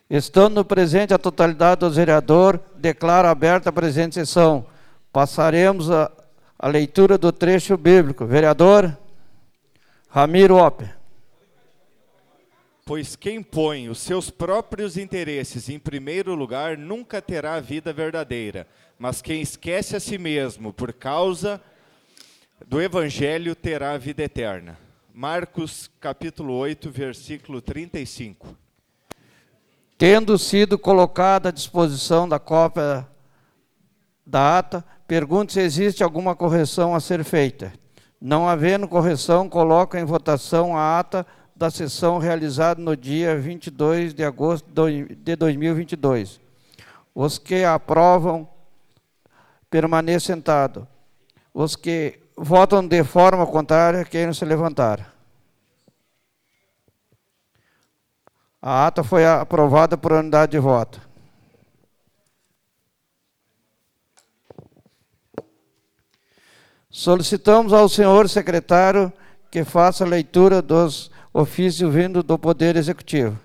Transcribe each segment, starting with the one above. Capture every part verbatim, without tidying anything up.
Estando presente a totalidade dos vereadores, declaro aberta a presente sessão. Passaremos a, a leitura do trecho bíblico. Vereador Ramiro Oppe. Pois quem põe os seus próprios interesses em primeiro lugar nunca terá a vida verdadeira, mas quem esquece a si mesmo por causa do Evangelho terá a vida eterna. Marcos, capítulo oito, versículo trinta e cinco. Tendo sido colocada à disposição da cópia da ata, pergunto se existe alguma correção a ser feita. Não havendo correção, coloco em votação a ata da sessão realizada no dia vinte e dois de agosto de dois mil e vinte e dois. Os que aprovam, permaneçam sentados. Os que votam de forma contrária, queiram se levantar. A ata foi aprovada por unidade de voto. Solicitamos ao senhor secretário que faça a leitura dos ofícios vindo do Poder Executivo.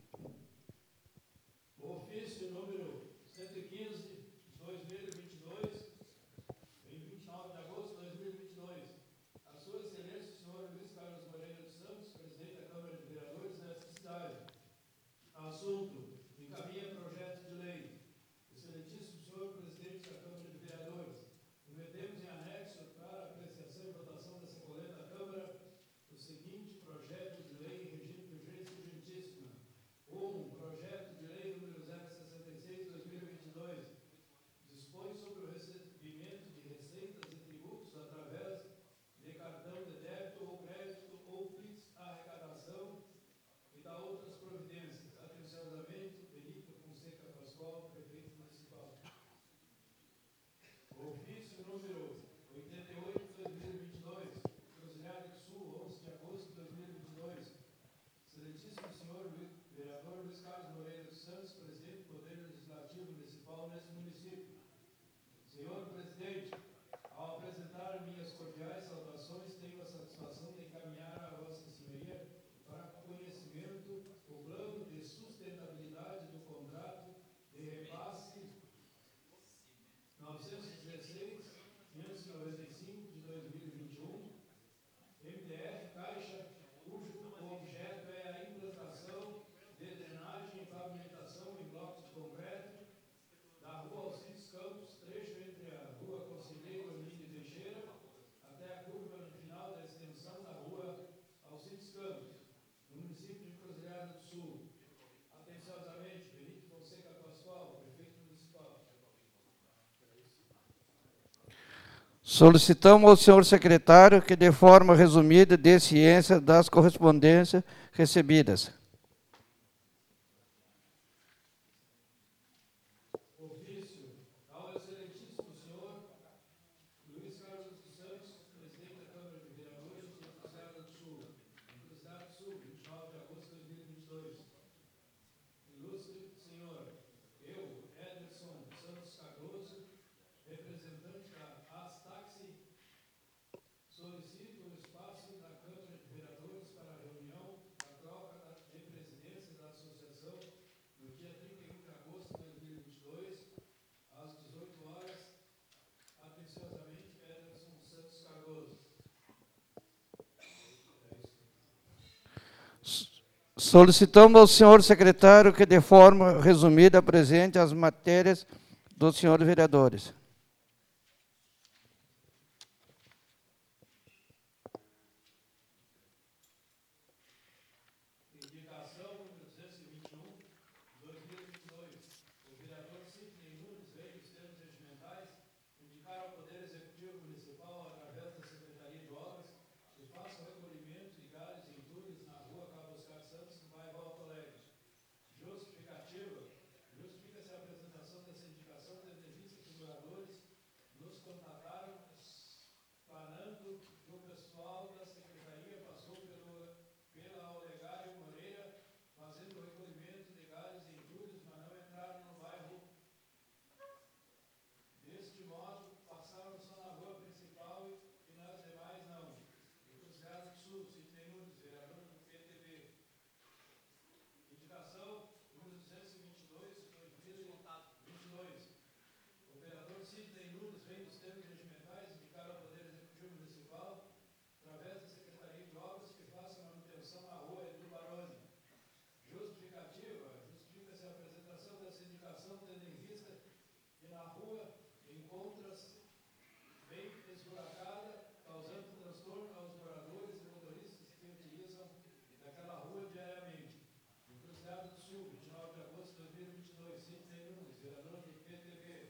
Ofício número cento e quinze, de dois mil e vinte e dois, em vinte e nove de agosto de dois mil e vinte e dois. A sua excelência, o senhor Luiz Carlos Moreira dos Santos, presidente da Câmara de Vereadores desta cidade. Assunto: encaminha projeto de lei. Excelentíssimo senhor presidente da Câmara de Vereadores, metemos em anexo para apreciação e votação dessa coleta da Câmara o seguinte projeto de lei em regime de urgência urgentíssima. um. Projeto de lei número zero sessenta e seis, dois mil e vinte e dois. Dispõe sobre o recebimento de receitas e tributos através de cartão de débito ou crédito ou Pix, arrecadação e da outras providências. Atenciosamente, Benito Fonseca Pascoal, prefeito municipal. Ofício número oitenta e oito, dois mil e vinte e dois, Cruzilhada do Sul, onze de agosto de dois mil e vinte e dois. Excelentíssimo senhor vereador Luiz Carlos Moreira dos Santos, presidente do Poder Legislativo Municipal neste município. Senhor presidente, ao apresentar minhas cordiais saudações, tenho a satisfação de encaminhar a vossa senhoria para conhecimento o plano de sustentabilidade do contrato de repasse novecentos e dezesseis, quinhentos e noventa e cinco de dois mil e vinte e um, M D F Caixa, cujo objeto é a implantação de drenagem e pavimentação em blocos de concreto da rua Alcides Campos, trecho entre a rua Conselheiro Emílio Teixeira até a curva no final da extensão da rua Alcides Campos, no município de Cruzilhada do Sul. Atenciosamente, Benito Fonseca Pascoal, prefeito municipal. Solicitamos ao senhor secretário que, de forma resumida, dê ciência das correspondências recebidas. Ofício ao excelentíssimo senhor Luiz Carlos dos Santos, presidente da Câmara de Vereadores de Cruzilhada do Sul. Cruzilhada do Sul, vinte e nove de agosto de dois mil e vinte e dois. Ilustre senhor, eu, Ederson Santos Cardoso, representante da Astaxi, solicito o espaço da Câmara de Vereadores para a reunião da troca de presidência da associação no dia trinta e um de agosto de dois mil e vinte e dois, às dezoito horas. Atenciosamente, Ederson Santos Cardoso. Solicitamos ao senhor secretário que, de forma resumida, apresente as matérias dos senhores vereadores. Indicação número duzentos e vinte e um, dois mil e vinte e dois. O vereador Sidney Nunes veio os termos regimentais indicar ao Poder Executivo Municipal, através da Secretaria de Obras, que faça o recolhimento de galhos e entulhos na rua Cabo Oscar Santos, no bairro Alto Alegre. Justificativa. Justifica-se a apresentação dessa indicação, tendo em vista que o morador dois, Sidney Nunes, vereador do P T B.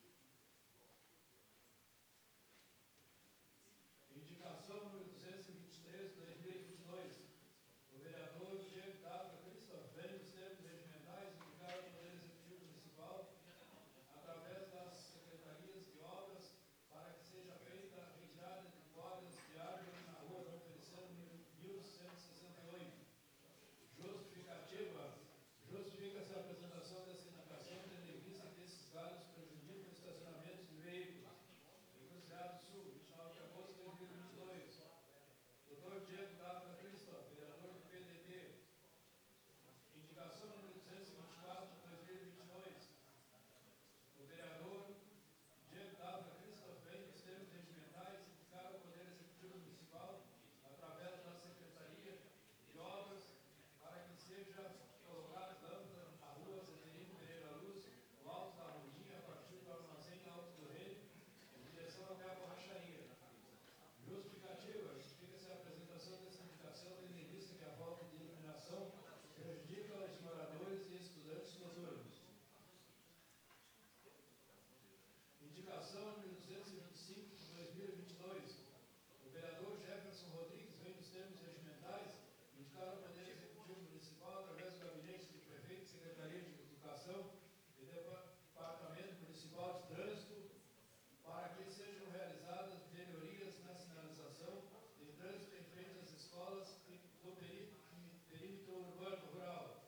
Indicação número duzentos e vinte e três, dois mil e vinte e dois. O vereador Diego Dávila Christoph, vem nos termos regimentais, indicar ao Poder Executivo Municipal, através das secretarias de obras, para que seja feita a retirada de podas de árvores na rua Dom Feliciano, mil cento e sessenta e oito. Justificativa. Justifica-se a apresentação dessa indicação, tendo em vista que esses galhos prejudicam o estacionamento de veículos. Encruzilhada do Sul, vinte e nove de agosto de dois mil e vinte e dois. doutor Diego Dávila Christoph, vereador do P D B. Indicação número duzentos e vinte e quatro de dois mil e vinte e dois. O vereador Diego Dávila Christoph vem nos termos regimentais indicar ao Poder Executivo Municipal, através da Secretaria de Obras, para que seja colocada lâmpada na rua Zeferino Pereira Luz, no alto da Rudinha, a partir do armazém Alto do Rei, em direção até a borracharia. Justificativa. Justifica-se a apresentação dessa indicação, tendo em vista que a falta de iluminação prejudica os moradores e estudantes noturnos. Indicação número duzentos e vinte e cinco de dois mil e vinte e dois. O vereador Jefferson Rodrigues vem nos termos regimentais indicar ao Poder Executivo Municipal, através do Gabinete de Prefeito, Secretaria de Educação e Departamento Municipal de Trânsito, para que sejam realizadas melhorias na sinalização de trânsito em frente às escolas do peri- perímetro urbano rural.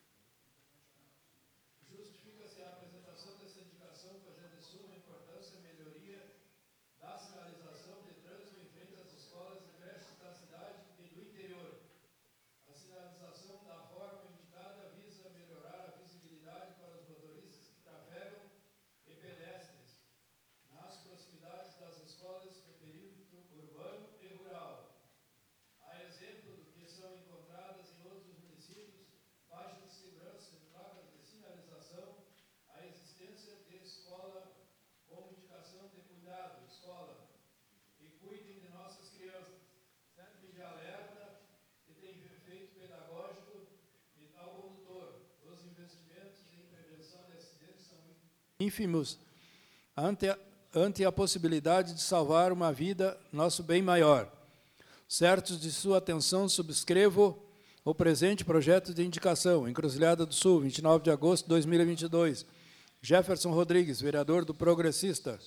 Justifica-se a apresentação dessa indicação, pois é de suma importância a melhoria da sinalização de trânsito em frente às escolas e creches da cidade e do interior. A sinalização da forma indicada visa melhorar a visibilidade para os motoristas que trafegam e pedestres nas proximidades das escolas do perímetro urbano e rural. A exemplo do que são encontradas em outros municípios, faixas de segurança e placas de sinalização, a existência de escola como indicação de cuidado, escola, e cuidem de nossas crianças, sempre de alerta, que tem efeito pedagógico e ao condutor. Os investimentos em prevenção de acidentes são ínfimos ante a, ante a possibilidade de salvar uma vida, nosso bem maior. Certos de sua atenção, subscrevo o presente projeto de indicação. Encruzilhada do Sul, vinte e nove de agosto de dois mil e vinte e dois. Jefferson Rodrigues, vereador do Progressista.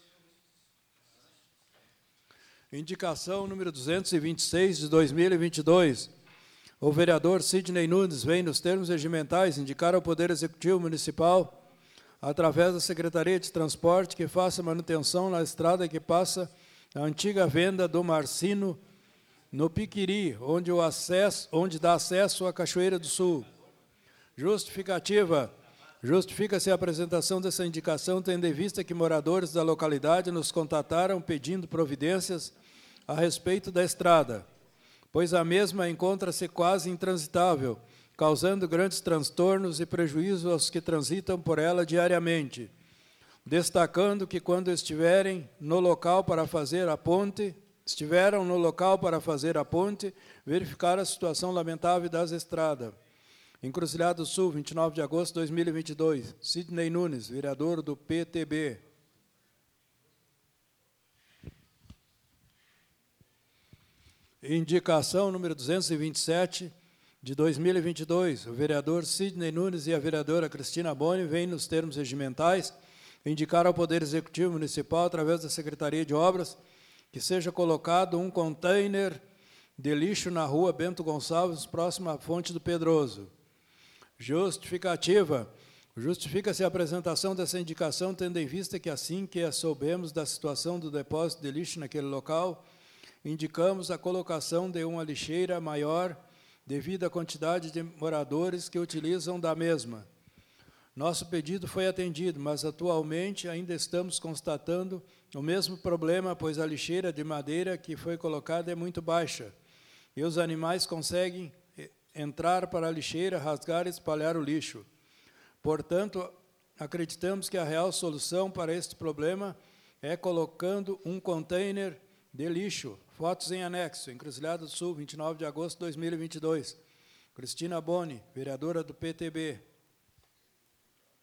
Indicação número duzentos e vinte e seis de dois mil e vinte e dois. O vereador Sidney Nunes vem, nos termos regimentais, indicar ao Poder Executivo Municipal, através da Secretaria de Transporte, que faça manutenção na estrada que passa a antiga venda do Marcino, no Piquiri, onde, o acesso, onde dá acesso à Cachoeira do Sul. Justificativa. Justifica-se a apresentação dessa indicação, tendo em vista que moradores da localidade nos contataram pedindo providências a respeito da estrada, pois a mesma encontra-se quase intransitável, causando grandes transtornos e prejuízos aos que transitam por ela diariamente, destacando que quando estiverem no local para fazer a ponte, estiveram no local para fazer a ponte, verificar a situação lamentável das estradas. Encruzilhada do Sul, vinte e nove de agosto de dois mil e vinte e dois. Sidney Nunes, vereador do P T B. Indicação número duzentos e vinte e sete, de dois mil e vinte e dois. O vereador Sidney Nunes e a vereadora Cristina Boni vêm, nos termos regimentais, indicar ao Poder Executivo Municipal, através da Secretaria de Obras, que seja colocado um container de lixo na rua Bento Gonçalves, próximo à Fonte do Pedroso. Justificativa. Justifica-se a apresentação dessa indicação, tendo em vista que, assim que soubemos da situação do depósito de lixo naquele local, indicamos a colocação de uma lixeira maior devido à quantidade de moradores que utilizam da mesma. Nosso pedido foi atendido, mas atualmente ainda estamos constatando o mesmo problema, pois a lixeira de madeira que foi colocada é muito baixa e os animais conseguem entrar para a lixeira, rasgar e espalhar o lixo. Portanto, acreditamos que a real solução para este problema é colocando um container de lixo. Fotos em anexo. Encruzilhada do Sul, vinte e nove de agosto de dois mil e vinte e dois. Cristina Boni, vereadora do P T B.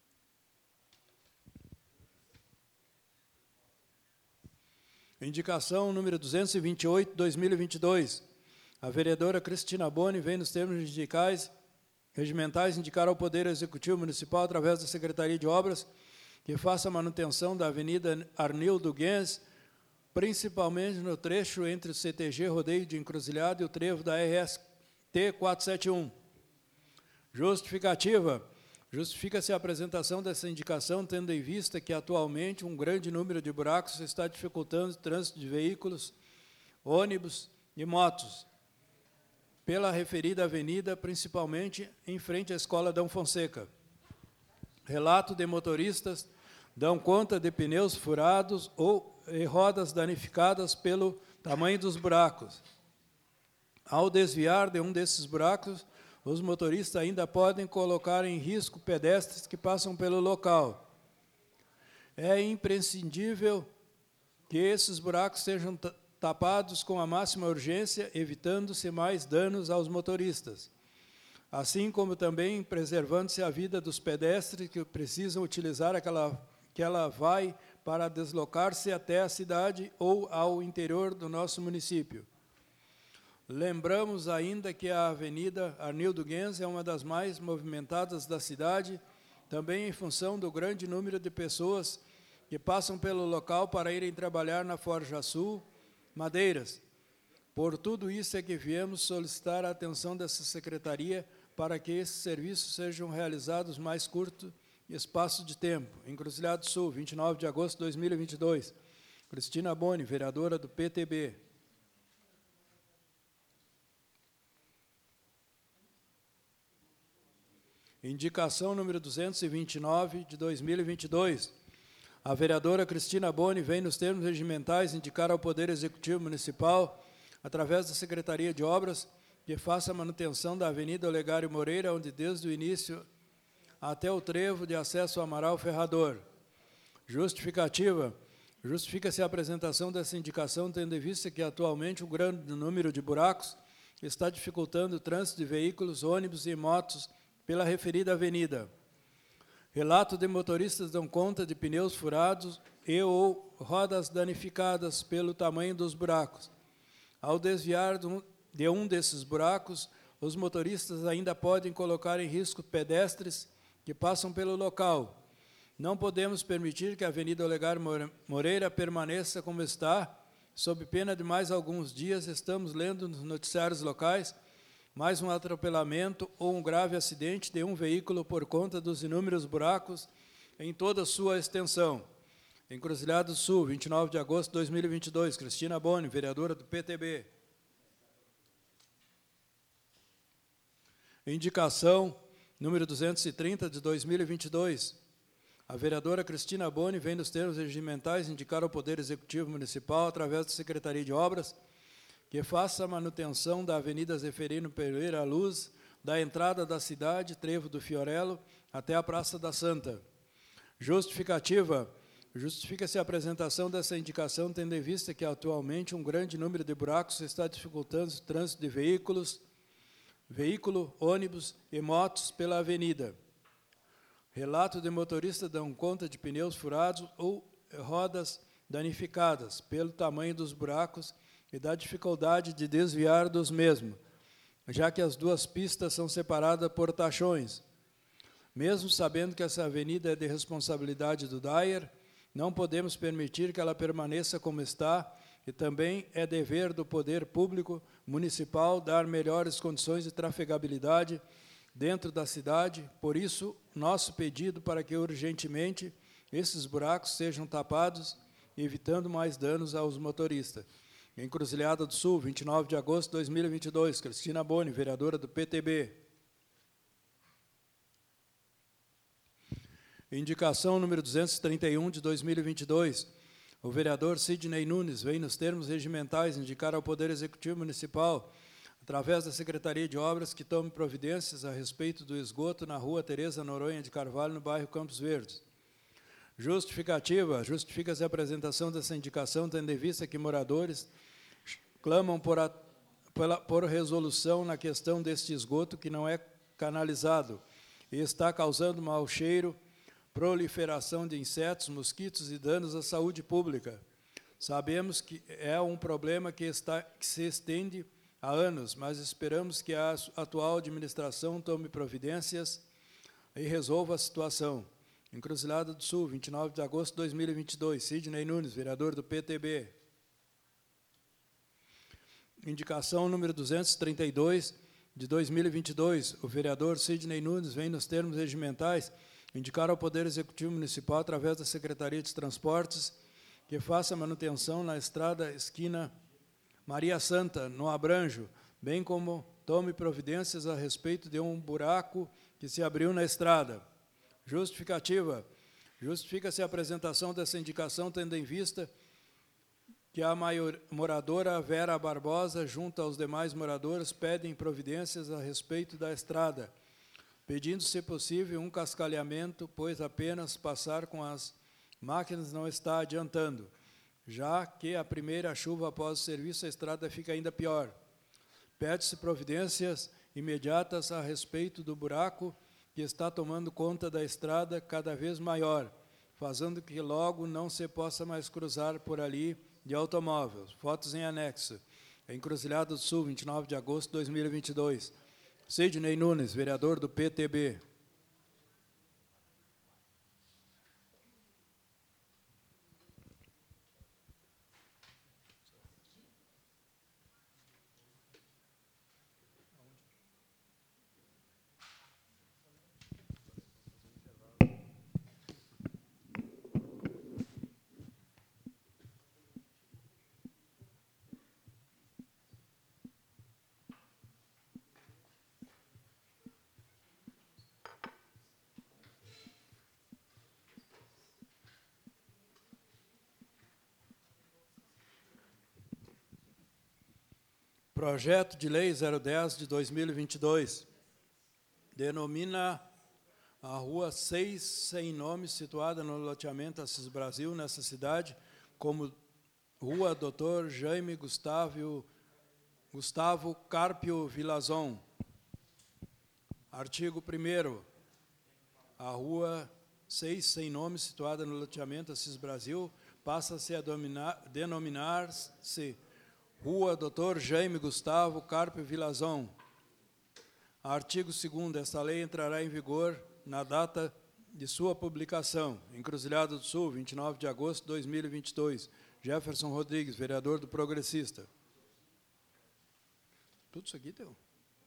Indicação número duzentos e vinte e oito, de dois mil e vinte e dois. A vereadora Cristina Boni vem nos termos regimentais, regimentais indicar ao Poder Executivo Municipal, através da Secretaria de Obras, que faça a manutenção da Avenida Arnildo Guens, principalmente no trecho entre o C T G Rodeio de Encruzilhada e o trevo da R S T quatrocentos e setenta e um. Justificativa. Justifica-se a apresentação dessa indicação, tendo em vista que, atualmente, um grande número de buracos está dificultando o trânsito de veículos, ônibus e motos pela referida avenida, principalmente em frente à Escola Dom Fonseca. Relato de motoristas dão conta de pneus furados ou e rodas danificadas pelo tamanho dos buracos. Ao desviar de um desses buracos, os motoristas ainda podem colocar em risco pedestres que passam pelo local. É imprescindível que esses buracos sejam tapados com a máxima urgência, evitando-se mais danos aos motoristas, assim como também preservando-se a vida dos pedestres que precisam utilizar aquela, aquela vai para deslocar-se até a cidade ou ao interior do nosso município. Lembramos ainda que a Avenida Arnildo Guens é uma das mais movimentadas da cidade, também em função do grande número de pessoas que passam pelo local para irem trabalhar na Forja Sul, Madeiras. Por tudo isso é que viemos solicitar a atenção dessa secretaria para que esses serviços sejam realizados mais curto espaço de tempo. Encruzilhada do Sul, vinte e nove de agosto de dois mil e vinte e dois. Cristina Boni, vereadora do P T B. Indicação número duzentos e vinte e nove, de dois mil e vinte e dois. A vereadora Cristina Boni vem, nos termos regimentais, indicar ao Poder Executivo Municipal, através da Secretaria de Obras, que faça a manutenção da Avenida Olegário Moreira, onde desde o início até o trevo de acesso ao Amaral Ferrador. Justificativa. Justifica-se a apresentação dessa indicação, tendo em vista que, atualmente, um grande número de buracos está dificultando o trânsito de veículos, ônibus e motos pela referida avenida. Relato de motoristas dão conta de pneus furados e ou rodas danificadas pelo tamanho dos buracos. Ao desviar de um desses buracos, os motoristas ainda podem colocar em risco pedestres que passam pelo local. Não podemos permitir que a Avenida Olegário Moreira permaneça como está, sob pena de mais alguns dias, estamos lendo nos noticiários locais, mais um atropelamento ou um grave acidente de um veículo por conta dos inúmeros buracos em toda a sua extensão. Encruzilhada do Sul, vinte e nove de agosto de dois mil e vinte e dois. Cristina Boni, vereadora do P T B. Indicação número duzentos e trinta, de dois mil e vinte e dois. A vereadora Cristina Boni vem, nos termos regimentais, indicar ao Poder Executivo Municipal, através da Secretaria de Obras, que faça a manutenção da Avenida Zeferino Pereira Luz, da entrada da cidade, Trevo do Fiorello, até a Praça da Santa. Justificativa. Justifica-se a apresentação dessa indicação, tendo em vista que, atualmente, um grande número de buracos está dificultando o trânsito de veículos, veículo, ônibus e motos pela avenida. Relato de motoristas dão conta de pneus furados ou rodas danificadas pelo tamanho dos buracos e da dificuldade de desviar dos mesmos, já que as duas pistas são separadas por tachões. Mesmo sabendo que essa avenida é de responsabilidade do D A E R, não podemos permitir que ela permaneça como está, e também é dever do poder público municipal dar melhores condições de trafegabilidade dentro da cidade. Por isso, nosso pedido para que urgentemente esses buracos sejam tapados, evitando mais danos aos motoristas. Encruzilhada do Sul, vinte e nove de agosto de dois mil e vinte e dois. Cristina Boni, vereadora do P T B. Indicação número duzentos e trinta e um, de dois mil e vinte e dois. O vereador Sidney Nunes vem, nos termos regimentais, indicar ao Poder Executivo Municipal, através da Secretaria de Obras, que tome providências a respeito do esgoto na rua Tereza Noronha de Carvalho, no bairro Campos Verdes. Justificativa. Justifica-se a apresentação dessa indicação, tendo em vista que moradores clamam por, a, pela, por resolução na questão deste esgoto que não é canalizado e está causando mau cheiro, proliferação de insetos, mosquitos e danos à saúde pública. Sabemos que é um problema que, está, que se estende há anos, mas esperamos que a atual administração tome providências e resolva a situação. Encruzilhada do Sul, vinte e nove de agosto de dois mil e vinte e dois. Sidney Nunes, vereador do P T B. Indicação número duzentos e trinta e dois, de dois mil e vinte e dois. O vereador Sidney Nunes vem, nos termos regimentais, indicar ao Poder Executivo Municipal, através da Secretaria de Transportes, que faça manutenção na estrada esquina Maria Santa, no Abranjo, bem como tome providências a respeito de um buraco que se abriu na estrada. Justificativa. Justifica-se a apresentação dessa indicação, tendo em vista que a maior, moradora Vera Barbosa, junto aos demais moradores, pedem providências a respeito da estrada, pedindo, se possível, um cascalhamento, pois apenas passar com as máquinas não está adiantando, já que a primeira chuva após o serviço, a estrada fica ainda pior. Pede-se providências imediatas a respeito do buraco que está tomando conta da estrada cada vez maior, fazendo que logo não se possa mais cruzar por ali de automóveis. Fotos em anexo. Encruzilhada do Sul, vinte e nove de agosto de dois mil e vinte e dois. Sidney Nunes, vereador do P T B. Projeto de Lei zero dez de dois mil e vinte e dois denomina a Rua seis sem nome, situada no loteamento Assis Brasil, nessa cidade, como Rua doutor Jaime Gustavo, Gustavo Carpio Vilazon. Artigo primeiro. A Rua seis sem nome, situada no loteamento Assis Brasil, passa-se a denominar-se Rua doutor Jaime Gustavo Carpio Vilazon. Artigo segundo. Esta lei entrará em vigor na data de sua publicação. Encruzilhada do Sul, vinte e nove de agosto de dois mil e vinte e dois. Jefferson Rodrigues, vereador do Progressista. Tudo isso aqui deu?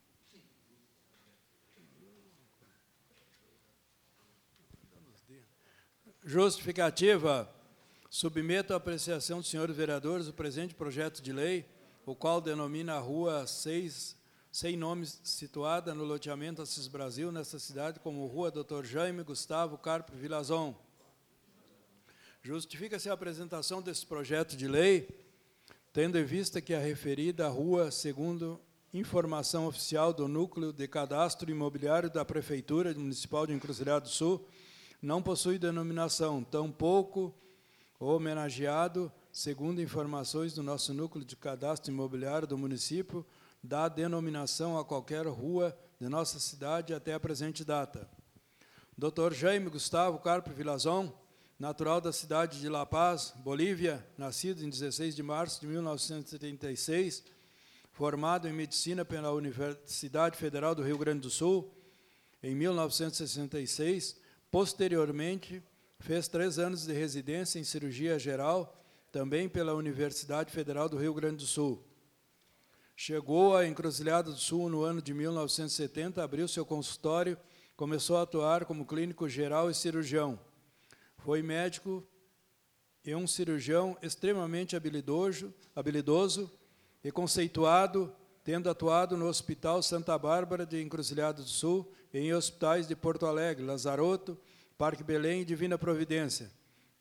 Justificativa. Submeto à apreciação dos senhores vereadores o presente projeto de lei, o qual denomina a Rua seis, sem nome, situada no loteamento Assis Brasil, nesta cidade, como Rua doutor Jaime Gustavo Carpio Vilazon. Justifica-se a apresentação desse projeto de lei, tendo em vista que a referida rua, segundo informação oficial do Núcleo de Cadastro Imobiliário da Prefeitura Municipal de Encruzilhada do Sul, não possui denominação, tampouco homenageado, segundo informações do nosso Núcleo de Cadastro Imobiliário do município, dá denominação a qualquer rua de nossa cidade até a presente data. doutor Jaime Gustavo Carpio Vilazon, natural da cidade de La Paz, Bolívia, nascido em dezesseis de março de mil novecentos e setenta e seis, formado em Medicina pela Universidade Federal do Rio Grande do Sul, em mil novecentos e sessenta e seis, posteriormente, fez três anos de residência em cirurgia geral, também pela Universidade Federal do Rio Grande do Sul. Chegou à Encruzilhada do Sul no ano de mil novecentos e setenta, abriu seu consultório, começou a atuar como clínico geral e cirurgião. Foi médico e um cirurgião extremamente habilidoso, habilidoso e conceituado, tendo atuado no Hospital Santa Bárbara de Encruzilhada do Sul e em hospitais de Porto Alegre, Lazaroto, Parque Belém e Divina Providência.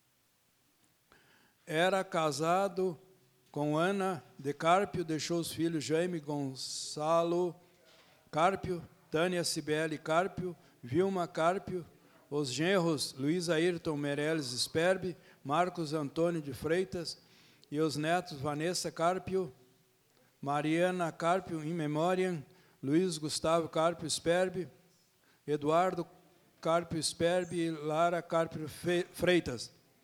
Era casado com Ana de Carpio, deixou os filhos Jaime Gonçalo Carpio, Tânia Cibele Carpio, Vilma Carpio, os genros Luiz Ayrton Meirelles Sperbi, Marcos Antônio de Freitas e os netos Vanessa Carpio, Mariana Carpio, in memoriam, Luiz Gustavo Carpio Sperbi, Eduardo Carpio Sperbi e Lara Carpio Freitas.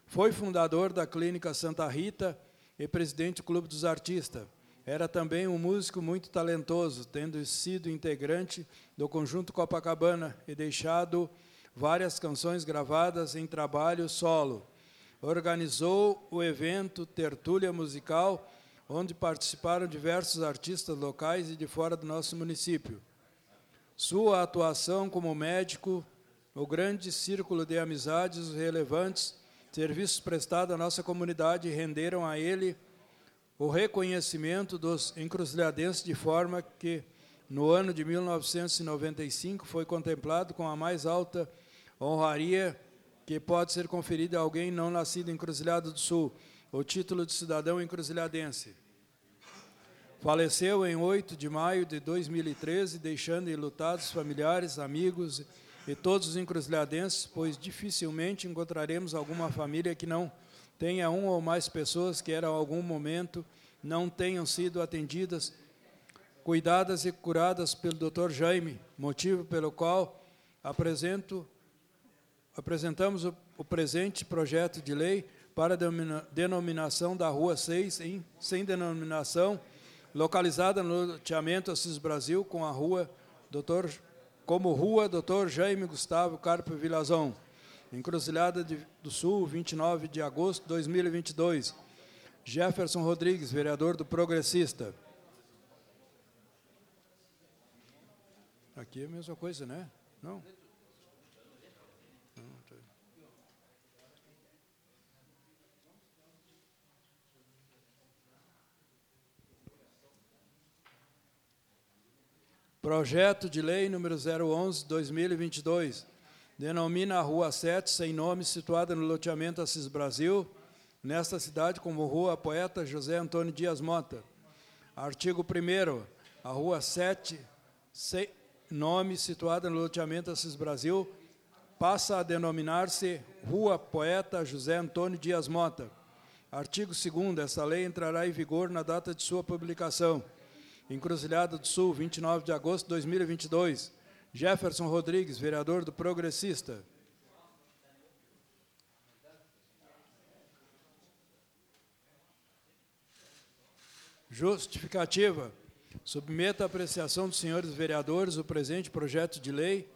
Foi fundador da Clínica Santa Rita e presidente do Clube dos Artistas. Era também um músico muito talentoso, tendo sido integrante do Conjunto Copacabana e deixado várias canções gravadas em trabalho solo. Organizou o evento Tertúlia Musical, onde participaram diversos artistas locais e de fora do nosso município. Sua atuação como médico, o grande círculo de amizades relevantes, serviços prestados à nossa comunidade renderam a ele o reconhecimento dos encruzilhadenses, de forma que, no ano de mil novecentos e noventa e cinco, foi contemplado com a mais alta honraria que pode ser conferida a alguém não nascido em Encruzilhada do Sul, o título de cidadão encruzilhadense. Faleceu em oito de maio de dois mil e treze, deixando enlutados familiares, amigos e todos os encruzilhadenses, pois dificilmente encontraremos alguma família que não tenha uma ou mais pessoas que, em algum momento, não tenham sido atendidas, cuidadas e curadas pelo doutor Jaime, motivo pelo qual apresento, apresentamos o, o presente projeto de lei para a denominação da Rua seis, em, sem denominação, localizada no loteamento Assis Brasil, com a rua doutor como Rua doutor Jaime Gustavo Carpo Vilazão, Encruzilhada de, do Sul, vinte e nove de agosto de dois mil e vinte e dois. Jefferson Rodrigues, vereador do Progressista. Aqui é a mesma coisa, né? Não? Não, tá. Projeto de lei número zero onze, dois mil e vinte e dois. Denomina a Rua sete, sem nome, situada no loteamento Assis Brasil, nesta cidade, como Rua Poeta José Antônio Dias Mota. Artigo primeiro. A Rua sete, sem nome, situada no loteamento Assis Brasil, passa a denominar-se Rua Poeta José Antônio Dias Mota. Artigo segundo. Esta lei entrará em vigor na data de sua publicação. Encruzilhada do Sul, vinte e nove de agosto de dois mil e vinte e dois. Jefferson Rodrigues, vereador do Progressista. Justificativa. Submeto à apreciação dos senhores vereadores o presente projeto de lei,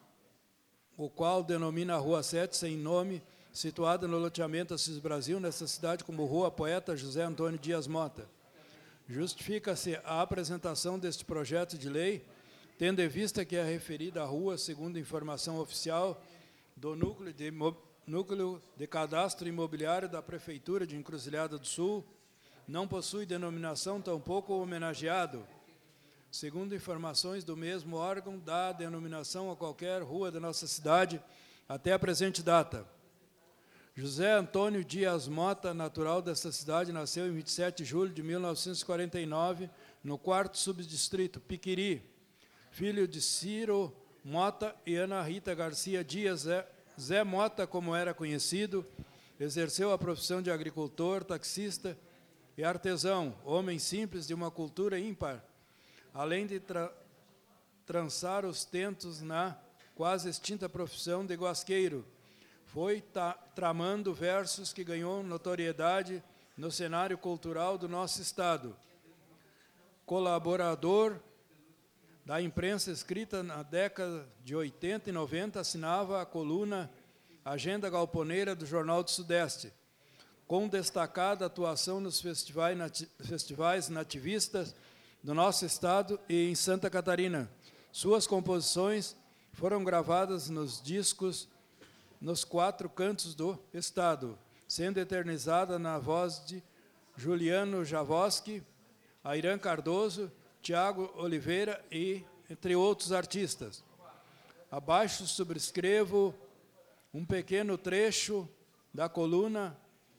o qual denomina a Rua sete, sem nome, situada no loteamento Assis Brasil, nesta cidade, como Rua Poeta José Antônio Dias Mota. Justifica-se a apresentação deste projeto de lei, tendo em vista que a referida rua, segundo informação oficial do Núcleo de, Núcleo de Cadastro Imobiliário da Prefeitura de Encruzilhada do Sul, não possui denominação, tampouco homenageado. Segundo informações do mesmo órgão, dá denominação a qualquer rua da nossa cidade até a presente data. José Antônio Dias Mota, natural desta cidade, nasceu em vinte e sete de julho de mil novecentos e quarenta e nove, no quarto subdistrito, Piquiri, filho de Ciro Mota e Ana Rita Garcia Dias. Zé, Zé Mota, como era conhecido, exerceu a profissão de agricultor, taxista e artesão, homem simples de uma cultura ímpar, além de tra trançar os tentos na quase extinta profissão de guasqueiro. Foi tramando versos que ganhou notoriedade no cenário cultural do nosso estado. Colaborador da imprensa escrita na década de oitenta e noventa, assinava a coluna Agenda Galponeira do Jornal do Sudeste, com destacada atuação nos festivais, nati festivais nativistas do nosso estado e em Santa Catarina. Suas composições foram gravadas nos discos nos quatro cantos do estado, sendo eternizada na voz de Juliano Javoski, Airan Cardoso, Tiago Oliveira e entre outros artistas. Abaixo subscrevo um pequeno trecho da coluna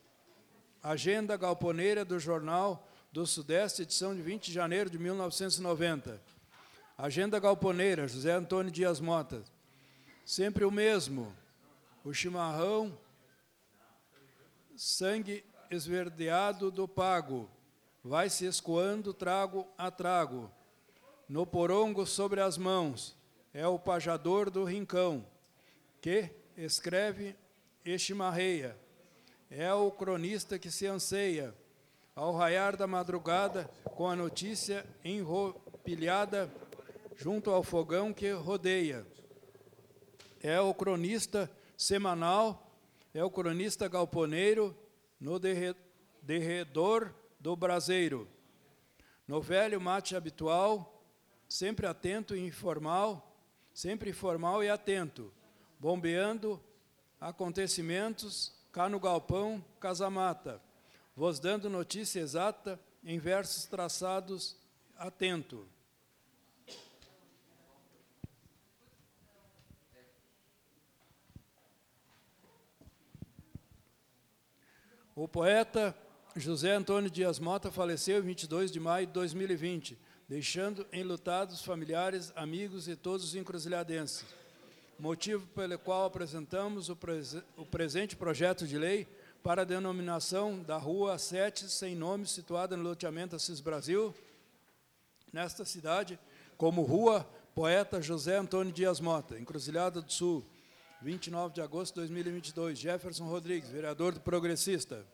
Agenda Galponeira do Jornal do Sudeste, edição de vinte de janeiro de mil novecentos e noventa. Agenda Galponeira, José Antônio Dias Mota. Sempre o mesmo. O chimarrão, sangue esverdeado do pago, vai se escoando trago a trago. No porongo sobre as mãos, é o pajador do rincão, que escreve e chimarreia. É o cronista que se anseia, ao raiar da madrugada, com a notícia enropilhada junto ao fogão que rodeia. É o cronista semanal, é o cronista galponeiro, no derredor do braseiro. No velho mate habitual, sempre atento e informal, sempre informal e atento, bombeando acontecimentos, cá no galpão, casamata, vos dando notícia exata, em versos traçados, atento. O poeta José Antônio Dias Mota faleceu em vinte e dois de maio de dois mil e vinte, deixando enlutados familiares, amigos e todos os encruzilhadenses. Motivo pelo qual apresentamos o, prese o presente projeto de lei para a denominação da Rua sete, sem nome, situada no loteamento Assis Brasil, nesta cidade, como Rua Poeta José Antônio Dias Mota, Encruzilhada do Sul, vinte e nove de agosto de dois mil e vinte e dois. Jefferson Rodrigues, vereador do Progressista.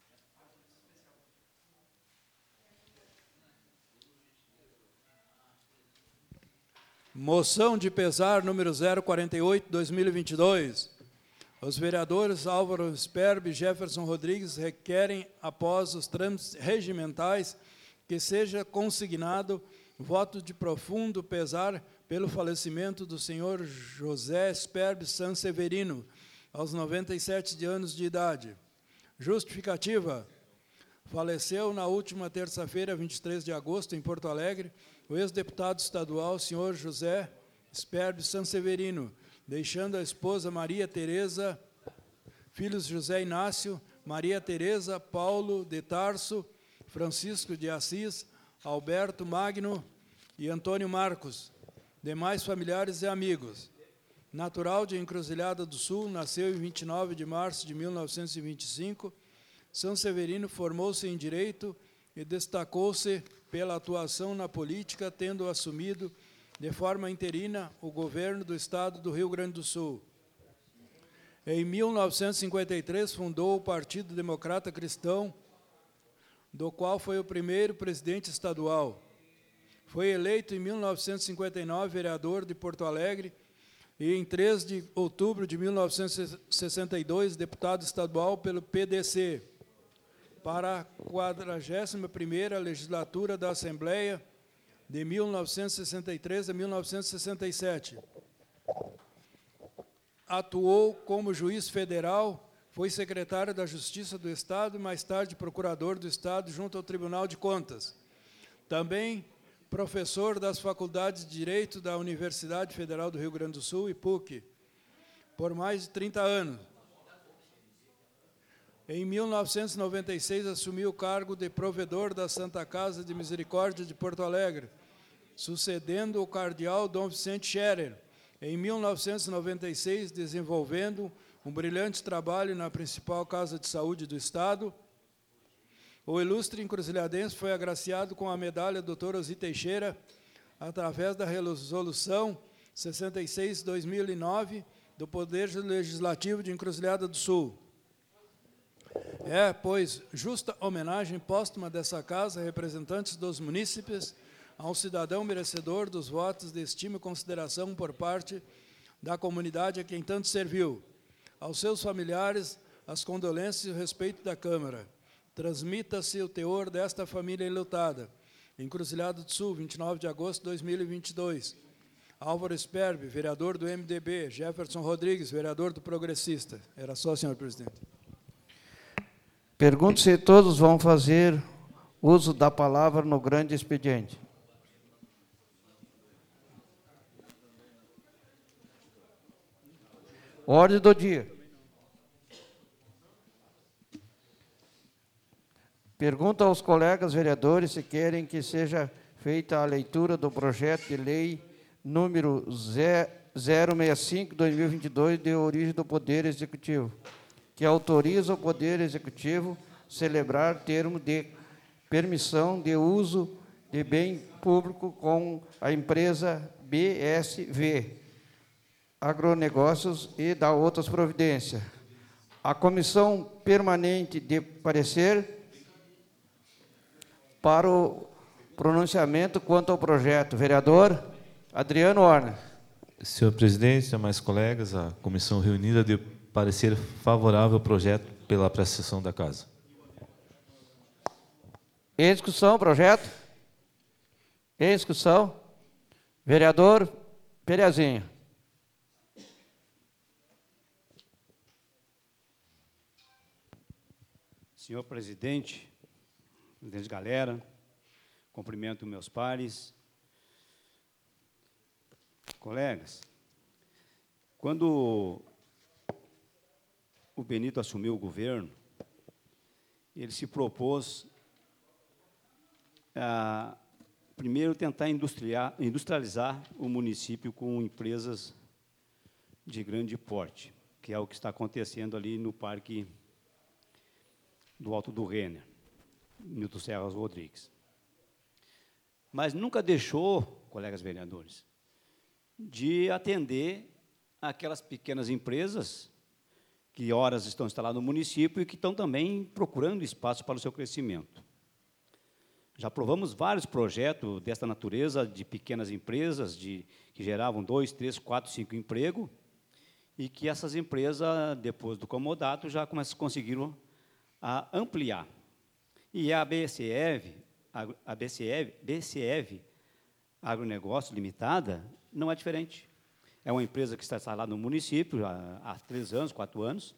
Moção de pesar número zero quarenta e oito, dois mil e vinte e dois. Os vereadores Álvaro Sperb e Jefferson Rodrigues requerem, após os trâmites regimentais, que seja consignado voto de profundo pesar pelo falecimento do senhor José Sperb Sanseverino, aos noventa e sete anos de idade. Justificativa. Faleceu na última terça-feira, vinte e três de agosto, em Porto Alegre, o ex-deputado estadual, senhor José Sperb Sanseverino, deixando a esposa Maria Tereza, filhos José Inácio, Maria Tereza, Paulo de Tarso, Francisco de Assis, Alberto Magno e Antônio Marcos, demais familiares e amigos. Natural de Encruzilhada do Sul, nasceu em vinte e nove de março de mil novecentos e vinte e cinco, Sanseverino formou-se em Direito e destacou-se pela atuação na política, tendo assumido de forma interina o governo do Estado do Rio Grande do Sul. Em mil novecentos e cinquenta e três, fundou o Partido Democrata Cristão, do qual foi o primeiro presidente estadual. Foi eleito em mil novecentos e cinquenta e nove vereador de Porto Alegre e, em três de outubro de mil novecentos e sessenta e dois, deputado estadual pelo P D C, para a quadragésima primeira legislatura da Assembleia, de mil novecentos e sessenta e três a mil novecentos e sessenta e sete. Atuou como juiz federal, foi secretário da Justiça do Estado e, mais tarde, procurador do Estado junto ao Tribunal de Contas. Também professor das Faculdades de Direito da Universidade Federal do Rio Grande do Sul e P U C, por mais de trinta anos. Em mil novecentos e noventa e seis, assumiu o cargo de provedor da Santa Casa de Misericórdia de Porto Alegre, sucedendo o cardeal Dom Vicente Scherer. Em mil novecentos e noventa e seis, desenvolvendo um brilhante trabalho na principal Casa de Saúde do Estado, o ilustre encruzilhadense foi agraciado com a medalha doutor Ozzy Teixeira, através da resolução sessenta e seis, dois mil e nove, do Poder Legislativo de Encruzilhada do Sul. É, pois, justa homenagem póstuma dessa casa, representantes dos munícipes, a um cidadão merecedor dos votos de estima e consideração por parte da comunidade a quem tanto serviu. Aos seus familiares, as condolências e o respeito da Câmara. Transmita-se o teor desta família enlutada. Encruzilhada do Sul, vinte e nove de agosto de dois mil e vinte e dois. Álvaro Sperb, vereador do M D B. Jefferson Rodrigues, vereador do Progressista. Era só, senhor presidente. Pergunto se todos vão fazer uso da palavra no grande expediente. Ordem do dia. Pergunto aos colegas vereadores se querem que seja feita a leitura do projeto de lei número zero sessenta e cinco, dois mil e vinte e dois, de origem do Poder Executivo, que autoriza o Poder Executivo celebrar termo de permissão de uso de bem público com a empresa B S V Agronegócios e da outras providências. A comissão permanente de parecer para o pronunciamento quanto ao projeto. Vereador Adriano Orner. Senhor presidente, demais colegas, a comissão reunida deu parecer favorável ao projeto pela apreciação da casa. Em discussão, projeto? Em discussão. Vereador Perezinho. Senhor presidente, presidente galera, cumprimento meus pares, colegas. Quando o Benito assumiu o governo, ele se propôs a, primeiro, tentar industrializar o município com empresas de grande porte, que é o que está acontecendo ali no Parque do Alto do Renner, Milton Serras Rodrigues. Mas nunca deixou, colegas vereadores, de atender aquelas pequenas empresas que horas estão instaladas no município e que estão também procurando espaço para o seu crescimento. Já aprovamos vários projetos desta natureza, de pequenas empresas, de, que geravam dois, três, quatro, cinco empregos, e que essas empresas, depois do comodato, já conseguiram a ampliar. E a B C E V, a B C E V, B C E V Agronegócio Limitada, não é diferente. É uma empresa que está instalada no município há, há três anos, quatro anos,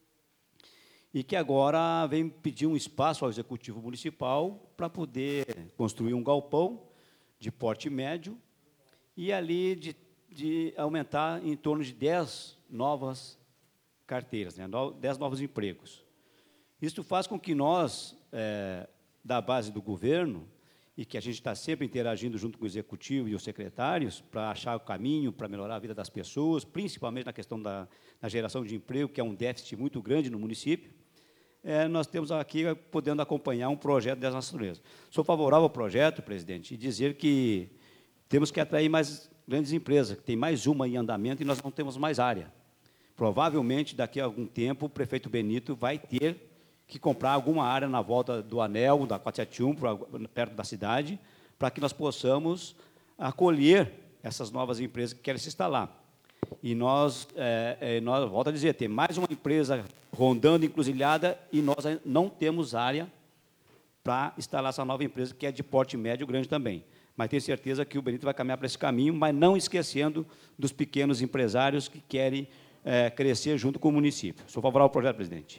e que agora vem pedir um espaço ao Executivo Municipal para poder construir um galpão de porte médio e ali de, de aumentar em torno de dez novas carteiras, né, dez novos empregos. Isso faz com que nós, é, da base do governo, e que a gente está sempre interagindo junto com o Executivo e os secretários para achar o caminho, para melhorar a vida das pessoas, principalmente na questão da, da geração de emprego, que é um déficit muito grande no município, é, nós temos aqui podendo acompanhar um projeto dessa natureza. Sou favorável ao projeto, presidente, e dizer que temos que atrair mais grandes empresas, que tem mais uma em andamento e nós não temos mais área. Provavelmente, daqui a algum tempo, o prefeito Benito vai ter que comprar alguma área na volta do anel, da quatrocentos e setenta e um, perto da cidade, para que nós possamos acolher essas novas empresas que querem se instalar. E nós, é, é, nós volto a dizer, tem mais uma empresa rondando encruzilhada e nós não temos área para instalar essa nova empresa, que é de porte médio grande também. Mas tenho certeza que o Benito vai caminhar para esse caminho, mas não esquecendo dos pequenos empresários que querem é, crescer junto com o município. Sou favorável ao projeto, presidente.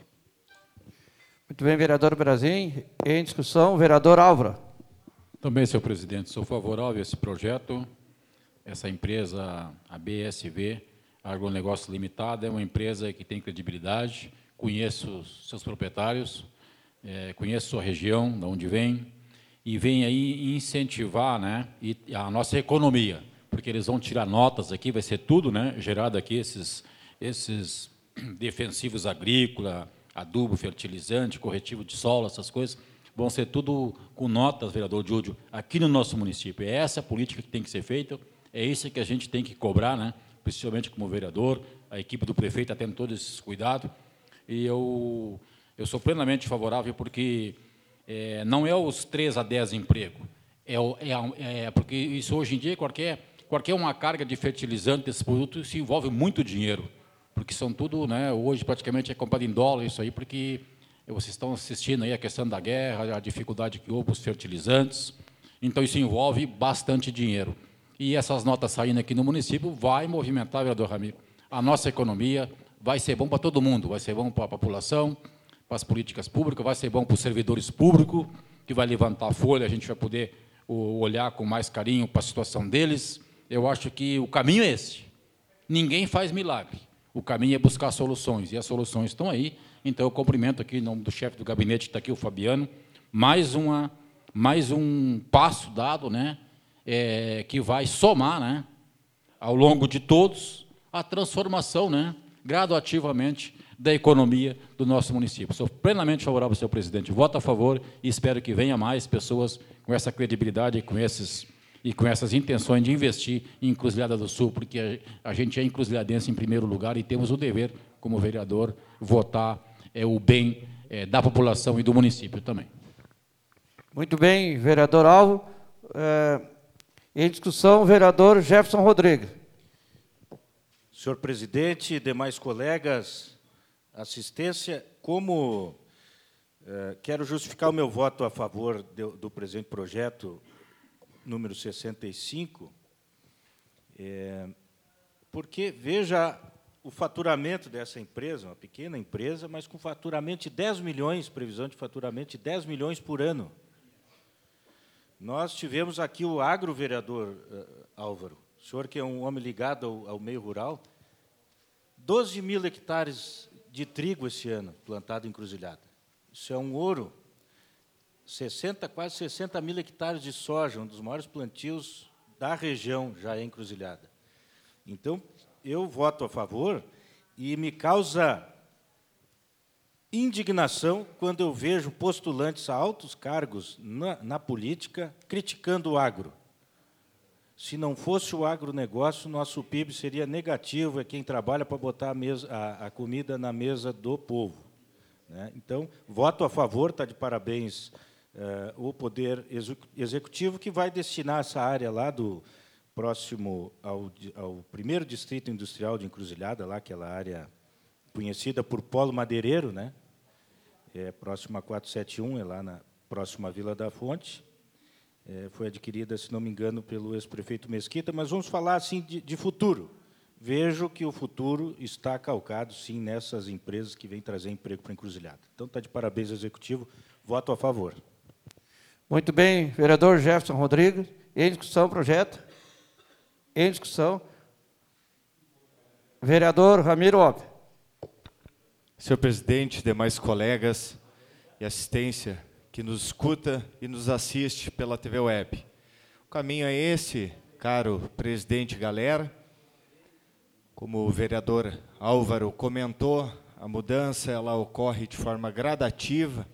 Muito bem, vereador Brasil. Em discussão, vereador Álvaro. Também, senhor presidente, sou favorável a esse projeto. Essa empresa, a B S V Agronegócio Limitada, é uma empresa que tem credibilidade, conheço os seus proprietários, é, conheço sua região, de onde vem, e vem aí incentivar, né, a nossa economia, porque eles vão tirar notas aqui, vai ser tudo, né, gerado aqui, esses, esses defensivos agrícolas, adubo, fertilizante, corretivo de solo, essas coisas, vão ser tudo com notas, vereador Júlio, aqui no nosso município. É essa a política que tem que ser feita, é isso que a gente tem que cobrar, né? Principalmente como vereador, a equipe do prefeito está tendo todos esses cuidados, e eu, eu sou plenamente favorável, porque é, não é os três a dez empregos, é, é, é porque isso hoje em dia, qualquer, qualquer uma carga de fertilizante desse produto, se envolve muito dinheiro, porque são tudo, né, hoje praticamente é comprado em dólar isso aí, porque vocês estão assistindo aí a questão da guerra, a dificuldade que houve, os fertilizantes, então isso envolve bastante dinheiro. E essas notas saindo aqui no município vai movimentar, vereador Ramiro, a nossa economia, vai ser bom para todo mundo, vai ser bom para a população, para as políticas públicas, vai ser bom para os servidores públicos, que vai levantar a folha, a gente vai poder olhar com mais carinho para a situação deles. Eu acho que o caminho é esse. Ninguém faz milagre. O caminho é buscar soluções, e as soluções estão aí. Então, eu cumprimento aqui, em nome do chefe do gabinete, que está aqui, o Fabiano, mais, uma, mais um passo dado, né, é, que vai somar, né, ao longo de todos, a transformação, né, gradativamente, da economia do nosso município. Sou plenamente favorável, senhor presidente. Voto a favor e espero que venha mais pessoas com essa credibilidade, com esses, e com essas intenções de investir em Encruzilhada do Sul, porque a gente é encruzilhadense em primeiro lugar e temos o dever, como vereador, votar é, o bem é, da população e do município também. Muito bem, vereador Alvo. É, em discussão, o vereador Jefferson Rodrigues. Senhor presidente, demais colegas, assistência, como eh, quero justificar o meu voto a favor do, do presente projeto número sessenta e cinco, é, porque veja o faturamento dessa empresa, uma pequena empresa, mas com faturamento de dez milhões, previsão de faturamento de dez milhões por ano. Nós tivemos aqui o agro, vereador uh, Álvaro, o senhor que é um homem ligado ao, ao meio rural, doze mil hectares de trigo esse ano, plantado em Encruzilhada. Isso é um ouro. sessenta, quase sessenta mil hectares de soja, um dos maiores plantios da região, já é Encruzilhada. Então, eu voto a favor e me causa indignação quando eu vejo postulantes a altos cargos na, na política criticando o agro. Se não fosse o agronegócio, nosso P I B seria negativo, é quem trabalha para botar a, mesa, a, a comida na mesa do povo. Né? Então, voto a favor, está de parabéns uh, o Poder Executivo, que vai destinar essa área lá do próximo ao, ao primeiro Distrito Industrial de Encruzilhada, lá, aquela área conhecida por Polo Madeireiro, né? É próxima a quatrocentos e setenta e um, é lá na próxima Vila da Fonte. É, foi adquirida, se não me engano, pelo ex-prefeito Mesquita, mas vamos falar assim de, de futuro. Vejo que o futuro está calcado, sim, nessas empresas que vêm trazer emprego para a Encruzilhada. Então, está de parabéns, Executivo. Voto a favor. Muito bem, vereador Jefferson Rodrigues. Em discussão, projeto. Em discussão. Vereador Ramiro Opp. Senhor presidente, demais colegas e assistência que nos escuta e nos assiste pela T V Web. O caminho é esse, caro presidente e galera. Como o vereador Álvaro comentou, a mudança ela ocorre de forma gradativa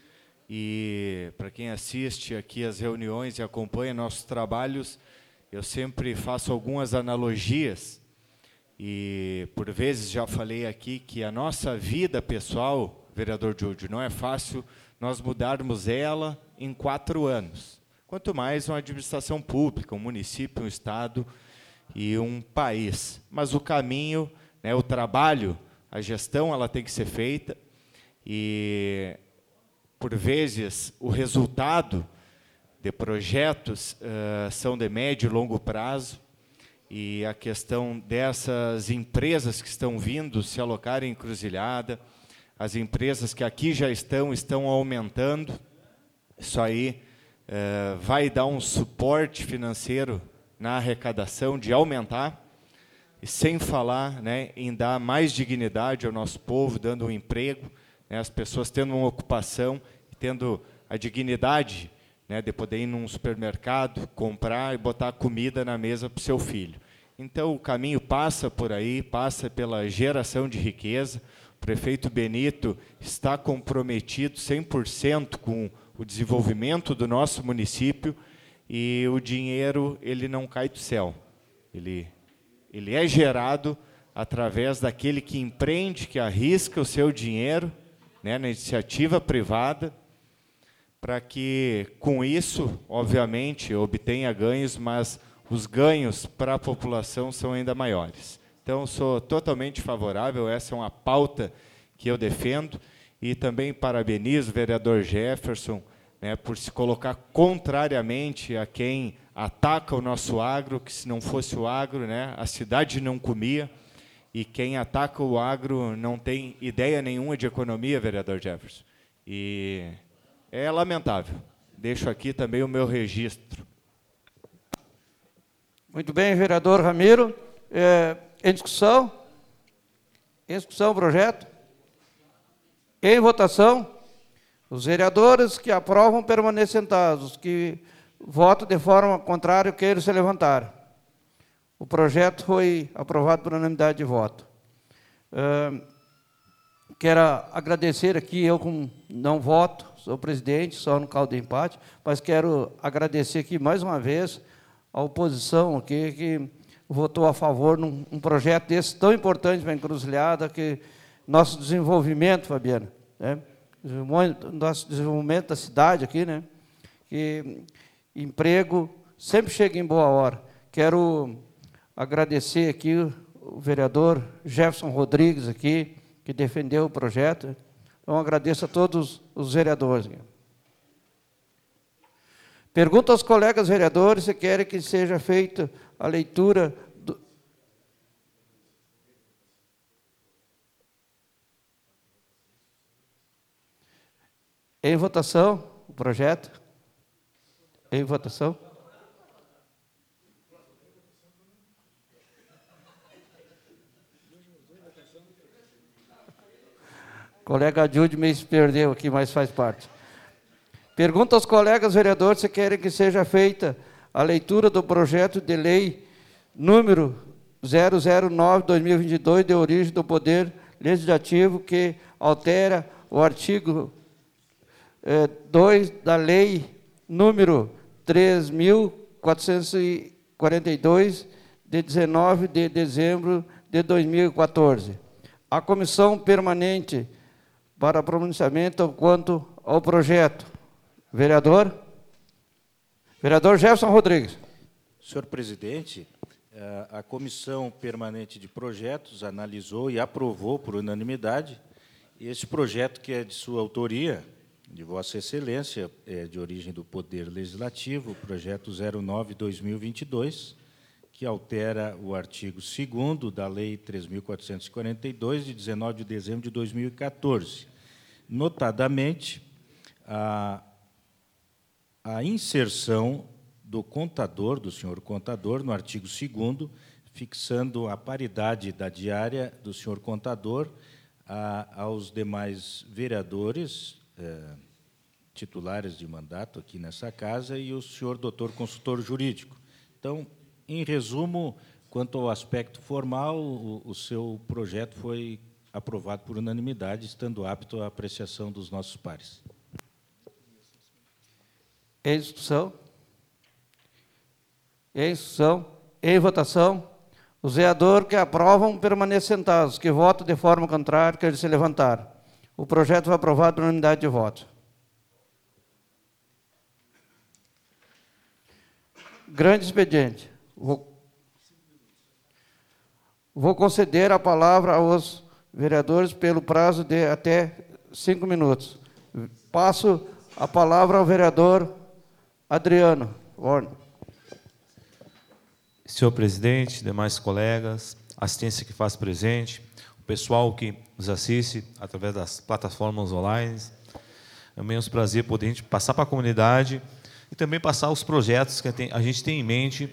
e, para quem assiste aqui as reuniões e acompanha nossos trabalhos, eu sempre faço algumas analogias e, por vezes, já falei aqui que a nossa vida pessoal, vereador Júlio, não é fácil nós mudarmos ela em quatro anos. Quanto mais uma administração pública, um município, um estado e um país. Mas o caminho, né, o trabalho, a gestão, ela tem que ser feita e, por vezes, o resultado de projetos uh, são de médio e longo prazo e a questão dessas empresas que estão vindo se alocarem em Encruzilhada, as empresas que aqui já estão, estão aumentando, isso aí uh, vai dar um suporte financeiro na arrecadação de aumentar, e sem falar, né, em dar mais dignidade ao nosso povo, dando um emprego, né, as pessoas tendo uma ocupação, tendo a dignidade, né, de poder ir num supermercado, comprar e botar comida na mesa para o seu filho. Então, o caminho passa por aí, passa pela geração de riqueza. O prefeito Benito está comprometido cem por cento com o desenvolvimento do nosso município e o dinheiro ele não cai do céu. Ele, ele é gerado através daquele que empreende, que arrisca o seu dinheiro, né, na iniciativa privada, para que, com isso, obviamente, obtenha ganhos, mas os ganhos para a população são ainda maiores. Então, sou totalmente favorável, essa é uma pauta que eu defendo, e também parabenizo o vereador Jefferson, né, por se colocar contrariamente a quem ataca o nosso agro, que se não fosse o agro, né, a cidade não comia, e quem ataca o agro não tem ideia nenhuma de economia, vereador Jefferson. E é lamentável. Deixo aqui também o meu registro. Muito bem, vereador Ramiro. É, em discussão? Em discussão, projeto? Em votação? Os vereadores que aprovam permanecem sentados. Os que votam de forma contrária queiram se levantar. O projeto foi aprovado por unanimidade de voto. Uh, quero agradecer aqui, eu como não voto, sou presidente, só no caldo de empate, mas quero agradecer aqui mais uma vez a oposição aqui, que votou a favor num um projeto desse tão importante para a Encruzilhada, que nosso desenvolvimento, Fabiana, né? Nosso desenvolvimento da cidade aqui, né? Que emprego sempre chega em boa hora. Quero agradecer aqui o vereador Jefferson Rodrigues aqui, que defendeu o projeto. Então, agradeço a todos os vereadores. Pergunto aos colegas vereadores se querem que seja feita a leitura do... Em votação, o projeto. Em votação. O colega Júlio me perdeu aqui, mas faz parte. Pergunto aos colegas vereadores se querem que seja feita a leitura do projeto de lei número zero zero nove barra dois mil e vinte e dois, de origem do Poder Legislativo, que altera o artigo eh, dois da lei número três mil quatrocentos e quarenta e dois, de dezenove de dezembro de dois mil e quatorze. A comissão permanente para pronunciamento quanto ao projeto. Vereador? Vereador Jefferson Rodrigues. Senhor presidente, a Comissão Permanente de Projetos analisou e aprovou por unanimidade esse projeto, que é de sua autoria, de Vossa Excelência, é de origem do Poder Legislativo, projeto zero nove barra dois mil e vinte e dois, que altera o artigo segundo da Lei três mil quatrocentos e quarenta e dois, de dezenove de dezembro de dois mil e quatorze. Notadamente, a, a inserção do contador, do senhor contador, no artigo segundo, fixando a paridade da diária do senhor contador a, aos demais vereadores, eh, titulares de mandato aqui nessa casa, e o senhor doutor consultor jurídico. Então, em resumo, quanto ao aspecto formal, o, o seu projeto foi aprovado por unanimidade, estando apto à apreciação dos nossos pares. Em discussão? Em discussão? Em votação? Os vereadores que aprovam permanecem sentados, que votam de forma contrária, que eles se levantaram. O projeto foi aprovado por unanimidade de voto. Grande expediente. Vou, vou conceder a palavra aos vereadores pelo prazo de até cinco minutos. Passo a palavra ao vereador Adriano Warner. Senhor presidente, demais colegas, assistência que faz presente, o pessoal que nos assiste através das plataformas online, é um imenso prazer poder a gente passar para a comunidade e também passar os projetos que a gente tem em mente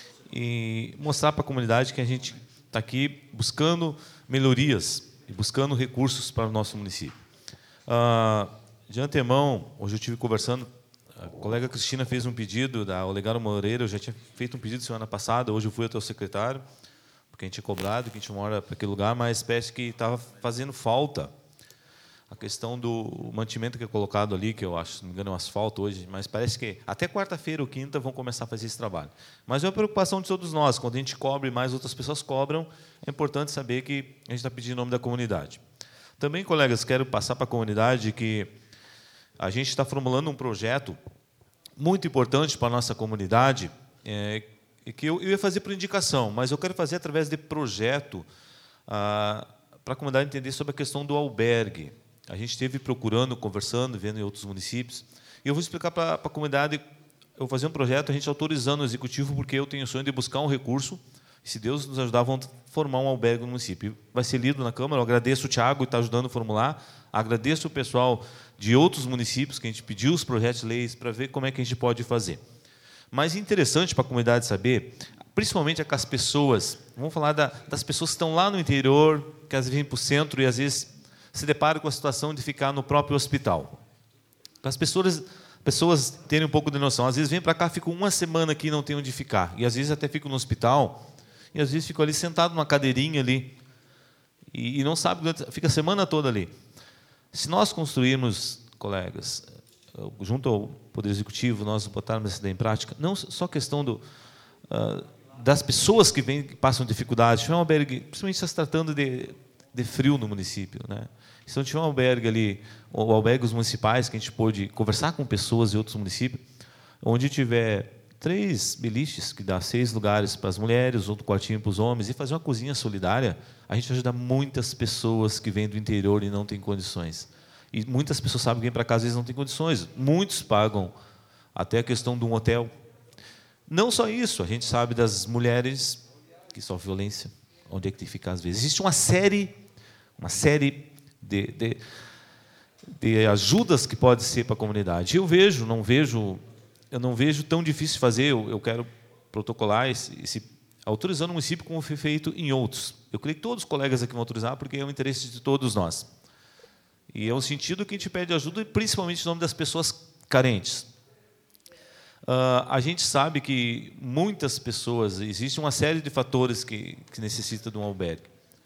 e mostrar para a comunidade que a gente está aqui buscando melhorias e buscando recursos para o nosso município. Ah, de antemão, hoje eu estive conversando, a colega Cristina fez um pedido da Olegário Moreira, eu já tinha feito um pedido semana passada, hoje eu fui até o secretário, porque a gente é cobrado, que a gente mora para aquele lugar, mas parece que estava fazendo falta a questão do mantimento que é colocado ali, que eu acho, se não me engano, é um asfalto hoje, mas parece que até quarta-feira ou quinta vão começar a fazer esse trabalho. Mas é uma preocupação de todos nós, quando a gente cobre mais outras pessoas cobram, é importante saber que a gente está pedindo em nome da comunidade. Também, colegas, quero passar para a comunidade que a gente está formulando um projeto muito importante para a nossa comunidade, é, que eu, eu ia fazer por indicação, mas eu quero fazer através de projeto ah, para a comunidade entender sobre a questão do albergue. A gente esteve procurando, conversando, vendo em outros municípios, e eu vou explicar para, para a comunidade, eu vou fazer um projeto, a gente autorizando o executivo, porque eu tenho o sonho de buscar um recurso, e se Deus nos ajudar, vamos formar um albergue no município. Vai ser lido na Câmara, eu agradeço o Thiago que está ajudando a formular, agradeço o pessoal de outros municípios, que a gente pediu os projetos de leis para ver como é que a gente pode fazer. Mas interessante para a comunidade saber, principalmente as pessoas, vamos falar da, das pessoas que estão lá no interior, que às vezes vêm para o centro e às vezes se deparam com a situação de ficar no próprio hospital. Para as pessoas, pessoas terem um pouco de noção, às vezes vêm para cá, ficam uma semana aqui e não tem onde ficar, e às vezes até ficam no hospital, e às vezes ficam ali sentado numa cadeirinha ali, e, e não sabe, fica a semana toda ali. Se nós construirmos, colegas, junto ao Poder Executivo, nós botarmos essa ideia em prática, não só a questão do, uh, das pessoas que, vêm, que passam dificuldades. Tiver um albergue, principalmente se tratando de, de frio no município, né? Se não tiver um albergue ali, ou albergues municipais, que a gente pôde conversar com pessoas de outros municípios, onde tiver três beliches, que dá seis lugares para as mulheres, outro quartinho para os homens, e fazer uma cozinha solidária, a gente ajuda muitas pessoas que vêm do interior e não têm condições. E muitas pessoas sabem que vêm para casa, às vezes não têm condições. Muitos pagam até a questão de um hotel. Não só isso, a gente sabe das mulheres que sofrem violência, onde é que tem que ficar às vezes. Existe uma série, uma série de, de, de ajudas que pode ser para a comunidade. Eu vejo, não vejo, eu não vejo tão difícil de fazer. Eu, eu quero protocolar esse, esse, autorizando o município como foi feito em outros. Eu creio que todos os colegas aqui vão autorizar, porque é o interesse de todos nós. E é o sentido que a gente pede ajuda, principalmente em nome das pessoas carentes. Uh, a gente sabe que muitas pessoas, existe uma série de fatores que, que necessitam de um albergue.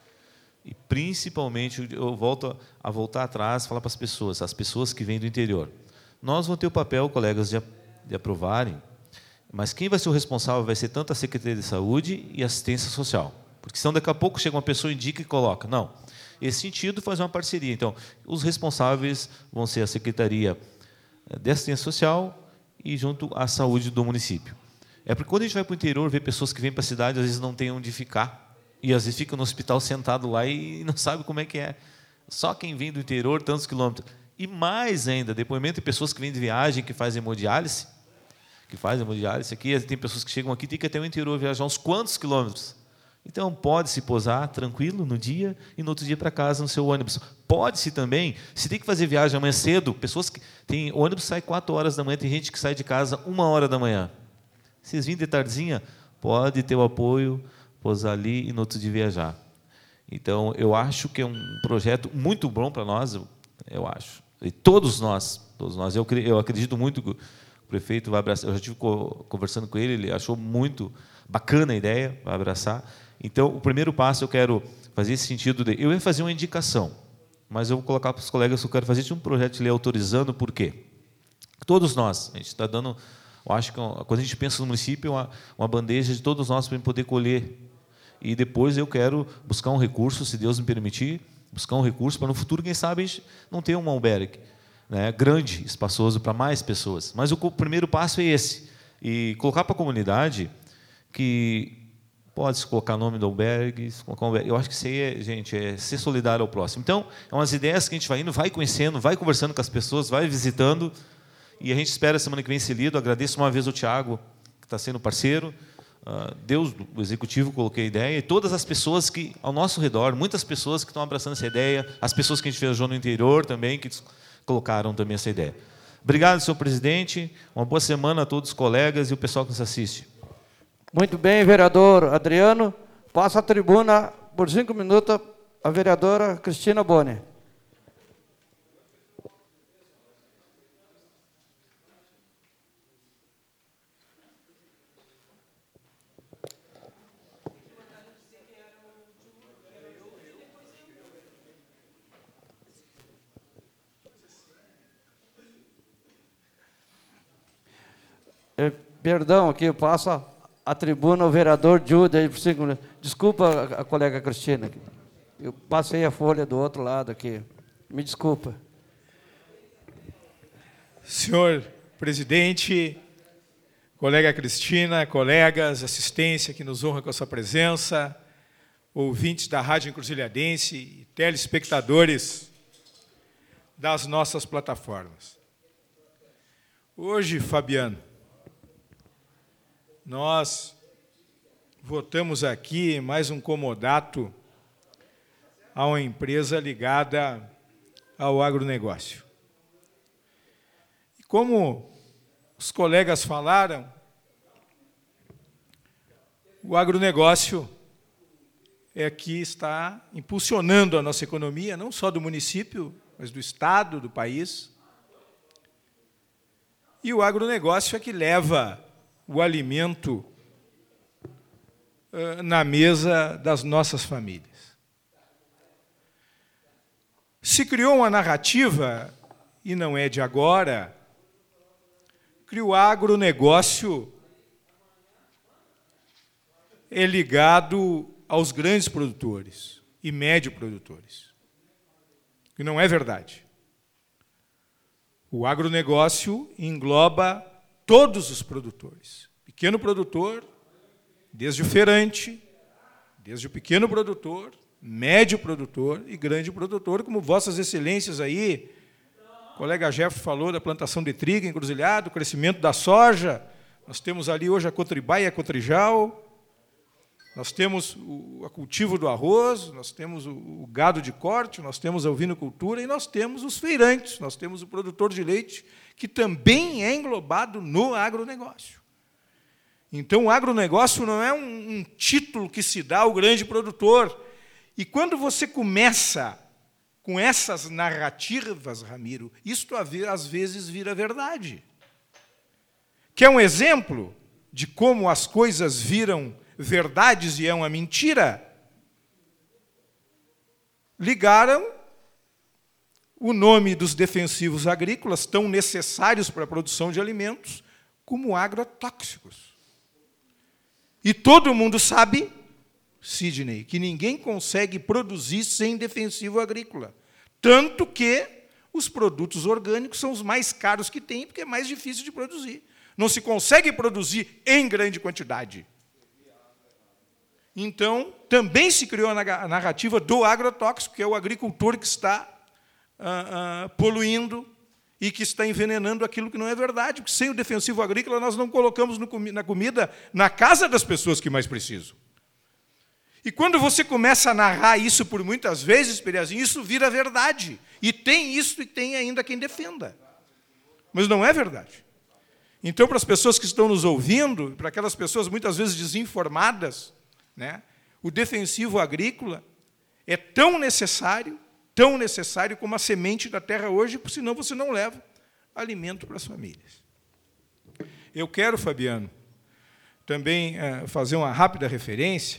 E, principalmente, eu volto a, a voltar atrás e falar para as pessoas, as pessoas que vêm do interior. Nós vamos ter o papel, colegas, de, de aprovarem, mas quem vai ser o responsável vai ser tanto a Secretaria de Saúde e Assistência Social. Porque senão, daqui a pouco, chega uma pessoa, indica e coloca. Não. Esse sentido, faz uma parceria. Então, os responsáveis vão ser a Secretaria de Assistência Social e junto à saúde do município. É porque quando a gente vai para o interior, ver pessoas que vêm para a cidade, às vezes não tem onde ficar, e às vezes fica no hospital sentado lá e não sabe como é que é. Só quem vem do interior, tantos quilômetros. E mais ainda, depoimento de pessoas que vêm de viagem, que fazem hemodiálise, que fazem hemodiálise aqui, tem pessoas que chegam aqui, tem que ir até o interior viajar uns quantos quilômetros. Então, pode-se posar tranquilo no dia e no outro dia para casa no seu ônibus. Pode-se também, se tem que fazer viagem amanhã cedo, pessoas que tem ônibus sai quatro horas da manhã, tem gente que sai de casa uma hora da manhã. Vocês vêm de tardezinha, pode ter o apoio, posar ali e no outro dia viajar. Então, eu acho que é um projeto muito bom para nós, eu, eu acho. E todos nós, todos nós. Eu, eu acredito muito que o prefeito vai abraçar. Eu já estive conversando com ele, ele achou muito bacana a ideia, vai abraçar. Então, o primeiro passo eu quero fazer esse sentido de... Eu ia fazer uma indicação, mas eu vou colocar para os colegas que eu quero fazer de um projeto de lei autorizando, por quê? Todos nós, a gente está dando... Eu acho que quando a gente pensa no município, é uma, uma bandeja de todos nós para poder colher. E depois eu quero buscar um recurso, se Deus me permitir, buscar um recurso para no futuro, quem sabe, a gente não ter um albergue, né, grande, espaçoso para mais pessoas. Mas o primeiro passo é esse. E colocar para a comunidade que... Pode-se colocar nome do albergue, colocar um albergue. Eu acho que isso aí, é, gente, é ser solidário ao próximo. Então, é umas ideias que a gente vai indo, vai conhecendo, vai conversando com as pessoas, vai visitando, e a gente espera semana que vem ser lido. Agradeço uma vez ao Tiago, que está sendo parceiro, uh, Deus, do Executivo, coloquei a ideia, e todas as pessoas que, ao nosso redor, muitas pessoas que estão abraçando essa ideia, as pessoas que a gente viajou no interior também, que colocaram também essa ideia. Obrigado, senhor presidente, uma boa semana a todos os colegas e o pessoal que nos assiste. Muito bem, vereador Adriano. Passa a tribuna por cinco minutos a vereadora Cristina Boni. Eh, perdão, aqui eu passo a a tribuna, o vereador Jude, aí por cinco minutos. Desculpa, a, a colega Cristina. Eu passei a folha do outro lado aqui. Me desculpa. Senhor presidente, colega Cristina, colegas, assistência que nos honra com a sua presença, ouvintes da Rádio Encruzilhadense e telespectadores das nossas plataformas. Hoje, Fabiano, nós votamos aqui mais um comodato a uma empresa ligada ao agronegócio. E como os colegas falaram, o agronegócio é que está impulsionando a nossa economia, não só do município, mas do estado, do país. E o agronegócio é que leva o alimento uh, na mesa das nossas famílias. Se criou uma narrativa, e não é de agora, que o agronegócio é ligado aos grandes produtores e médio produtores. Que não é verdade. O agronegócio engloba todos os produtores. Pequeno produtor, desde o feirante, desde o pequeno produtor, médio produtor e grande produtor, como vossas excelências aí, o colega Jeff falou da plantação de trigo encruzilhado, o crescimento da soja, nós temos ali hoje a Cotribá e a Cotrijal, nós temos o cultivo do arroz, nós temos o gado de corte, nós temos a ovinocultura e nós temos os feirantes, nós temos o produtor de leite, que também é englobado no agronegócio. Então, o agronegócio não é um, um título que se dá ao grande produtor. E quando você começa com essas narrativas, Ramiro, isto às vezes vira verdade. Quer um exemplo de como as coisas viram verdades e é uma mentira? Ligaram o nome dos defensivos agrícolas, tão necessários para a produção de alimentos, como agrotóxicos. E todo mundo sabe, Sidney, que ninguém consegue produzir sem defensivo agrícola. Tanto que os produtos orgânicos são os mais caros que tem, porque é mais difícil de produzir. Não se consegue produzir em grande quantidade. Então, também se criou a narrativa do agrotóxico, que é o agricultor que está ah, ah, poluindo e que está envenenando aquilo que não é verdade, porque sem o defensivo agrícola nós não colocamos no, na comida na casa das pessoas que mais precisam. E quando você começa a narrar isso por muitas vezes, Perezinho, isso vira verdade. E tem isso e tem ainda quem defenda. Mas não é verdade. Então, para as pessoas que estão nos ouvindo, para aquelas pessoas muitas vezes desinformadas, né, o defensivo agrícola é tão necessário, tão necessário como a semente da terra hoje, porque senão você não leva alimento para as famílias. Eu quero, Fabiano, também uh, fazer uma rápida referência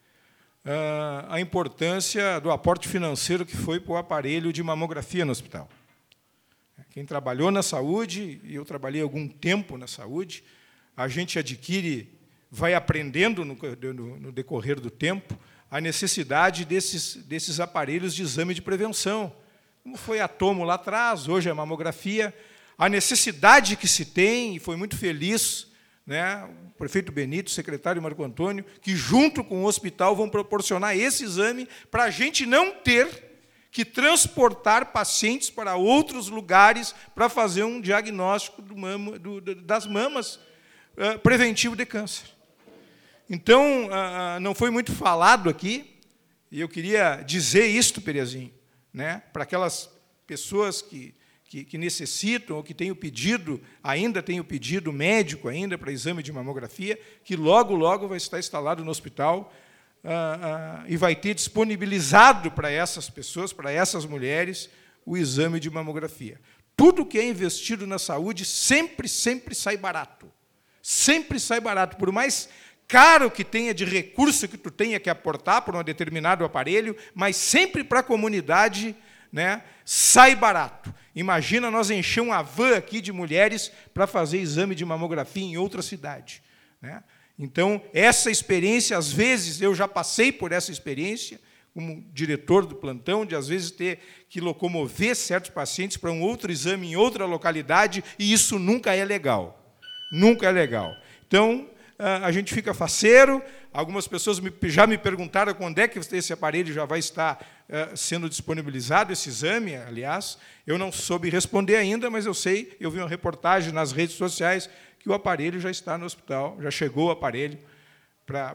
uh, à importância do aporte financeiro que foi para o aparelho de mamografia no hospital. Quem trabalhou na saúde, e eu trabalhei algum tempo na saúde, a gente adquire, vai aprendendo no, no, no decorrer do tempo, a necessidade desses, desses aparelhos de exame de prevenção. Como foi a tomo lá atrás, hoje é a mamografia, a necessidade que se tem, e foi muito feliz, né, o prefeito Benito, o secretário Marco Antônio, que junto com o hospital vão proporcionar esse exame para a gente não ter que transportar pacientes para outros lugares para fazer um diagnóstico do mama, do, das mamas uh, preventivo de câncer. Então, uh, não foi muito falado aqui, e eu queria dizer isto, Perezinho, né, para aquelas pessoas que, que, que necessitam ou que têm o pedido, ainda têm o pedido médico ainda para exame de mamografia, que logo, logo vai estar instalado no hospital, Uh, uh, e vai ter disponibilizado para essas pessoas, para essas mulheres, o exame de mamografia. Tudo que é investido na saúde sempre, sempre sai barato. Sempre sai barato. Por mais caro que tenha de recurso que tu tenha que aportar por um determinado aparelho, mas sempre para a comunidade, né, sai barato. Imagina nós encher uma van aqui de mulheres para fazer exame de mamografia em outra cidade, né? Então, essa experiência, às vezes, eu já passei por essa experiência, como diretor do plantão, de, às vezes, ter que locomover certos pacientes para um outro exame em outra localidade, e isso nunca é legal. Nunca é legal. Então, a gente fica faceiro, algumas pessoas já me perguntaram quando é que esse aparelho já vai estar sendo disponibilizado, esse exame, aliás. Eu não soube responder ainda, mas eu sei, eu vi uma reportagem nas redes sociais que o aparelho já está no hospital, já chegou o aparelho para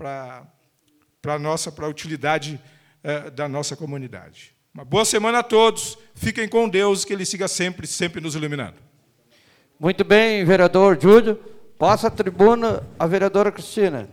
a nossa, para a utilidade uh, da nossa comunidade. Uma boa semana a todos, fiquem com Deus, que Ele siga sempre, sempre nos iluminando. Muito bem, vereador Júlio. Passa a tribuna a vereadora Cristina.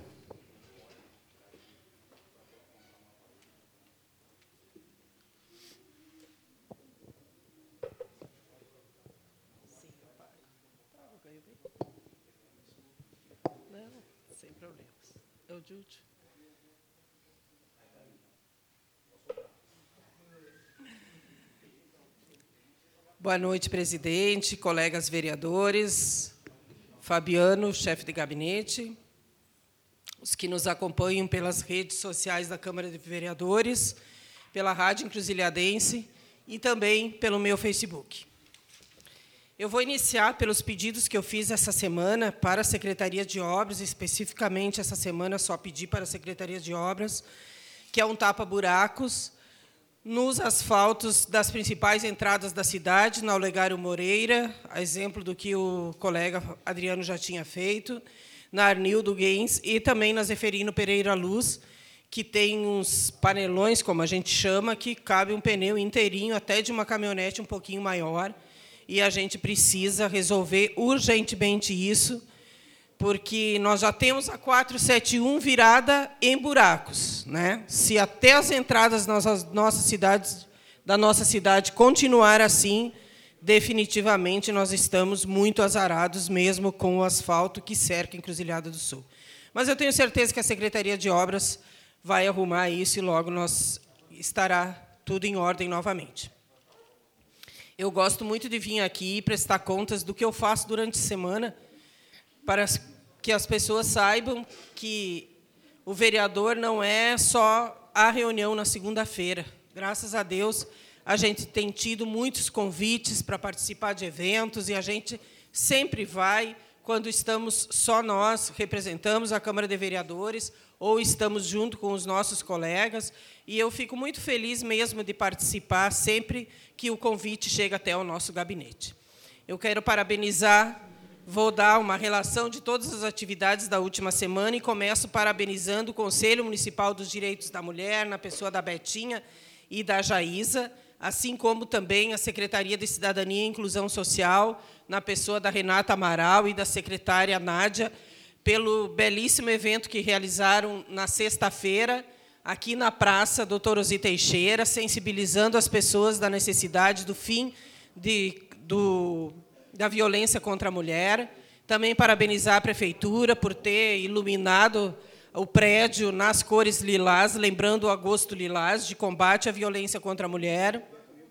Boa noite, presidente, colegas vereadores, Fabiano, chefe de gabinete. os que nos acompanham pelas redes sociais da Câmara de Vereadores, pela Rádio Encruzilhadense e também pelo meu Facebook. Eu vou iniciar pelos pedidos que eu fiz essa semana para a Secretaria de Obras, especificamente essa semana só pedi para a Secretaria de Obras, que é um tapa-buracos nos asfaltos das principais entradas da cidade, na Olegário Moreira, a exemplo do que o colega Adriano já tinha feito, na Arnildo Gens e também na Zeferino Pereira Luz, que tem uns panelões, como a gente chama, que cabe um pneu inteirinho, até de uma caminhonete um pouquinho maior, e a gente precisa resolver urgentemente isso, porque nós já temos a quatrocentos e setenta e um virada em buracos, né? Se até as entradas das nossas, nossas cidades, da nossa cidade continuar assim, definitivamente nós estamos muito azarados, mesmo com o asfalto que cerca a Encruzilhada do Sul. Mas eu tenho certeza que a Secretaria de Obras vai arrumar isso e logo nós estará tudo em ordem novamente. Eu gosto muito de vir aqui e prestar contas do que eu faço durante a semana, para que as pessoas saibam que o vereador não é só a reunião na segunda-feira. Graças a Deus, a gente tem tido muitos convites para participar de eventos e a gente sempre vai quando estamos só nós, representamos a Câmara de Vereadores ou estamos junto com os nossos colegas. E eu fico muito feliz mesmo de participar sempre que o convite chega até o nosso gabinete. Eu quero parabenizar, vou dar uma relação de todas as atividades da última semana e começo parabenizando o Conselho Municipal dos Direitos da Mulher, na pessoa da Betinha e da Jaísa, assim como também a Secretaria de Cidadania e Inclusão Social, na pessoa da Renata Amaral e da secretária Nádia, pelo belíssimo evento que realizaram na sexta-feira, aqui na Praça Doutor Ozzy Teixeira, sensibilizando as pessoas da necessidade do fim de, do, da violência contra a mulher. Também parabenizar a Prefeitura por ter iluminado o prédio nas cores lilás, lembrando o Agosto Lilás, de combate à violência contra a mulher.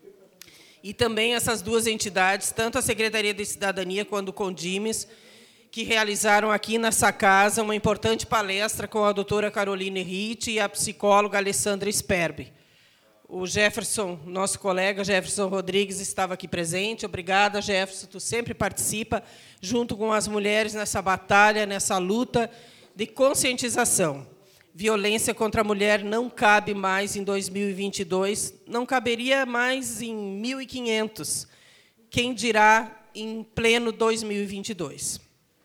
E também essas duas entidades, tanto a Secretaria de Cidadania quanto o Condimes, que realizaram aqui nessa casa uma importante palestra com a doutora Caroline Ritt e a psicóloga Alessandra Sperbi. O Jefferson, nosso colega Jefferson Rodrigues, estava aqui presente. Obrigada, Jefferson, tu sempre participa, junto com as mulheres, nessa batalha, nessa luta de conscientização. Violência contra a mulher não cabe mais em dois mil e vinte e dois, não caberia mais em mil e quinhentos, quem dirá em pleno dois mil e vinte e dois.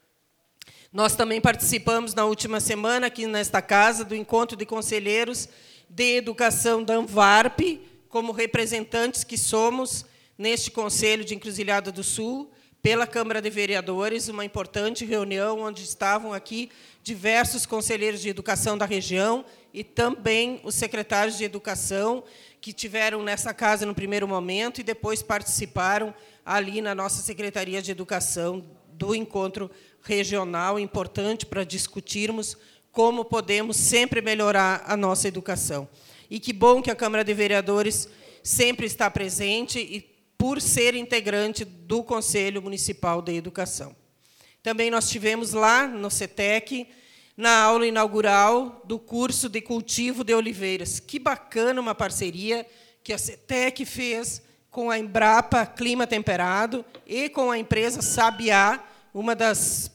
Nós também participamos, na última semana, aqui nesta casa, do encontro de conselheiros de educação da ANVARP, como representantes que somos neste Conselho de Encruzilhada do Sul, pela Câmara de Vereadores, uma importante reunião onde estavam aqui diversos conselheiros de educação da região e também os secretários de educação que tiveram nessa casa no primeiro momento e depois participaram ali na nossa Secretaria de Educação do encontro regional, importante para discutirmos como podemos sempre melhorar a nossa educação. E que bom que a Câmara de Vereadores sempre está presente e por ser integrante do Conselho Municipal de Educação. Também nós tivemos lá no CETEC, na aula inaugural do curso de cultivo de oliveiras. Que bacana uma parceria que a CETEC fez com a Embrapa Clima Temperado e com a empresa Sabiá, uma das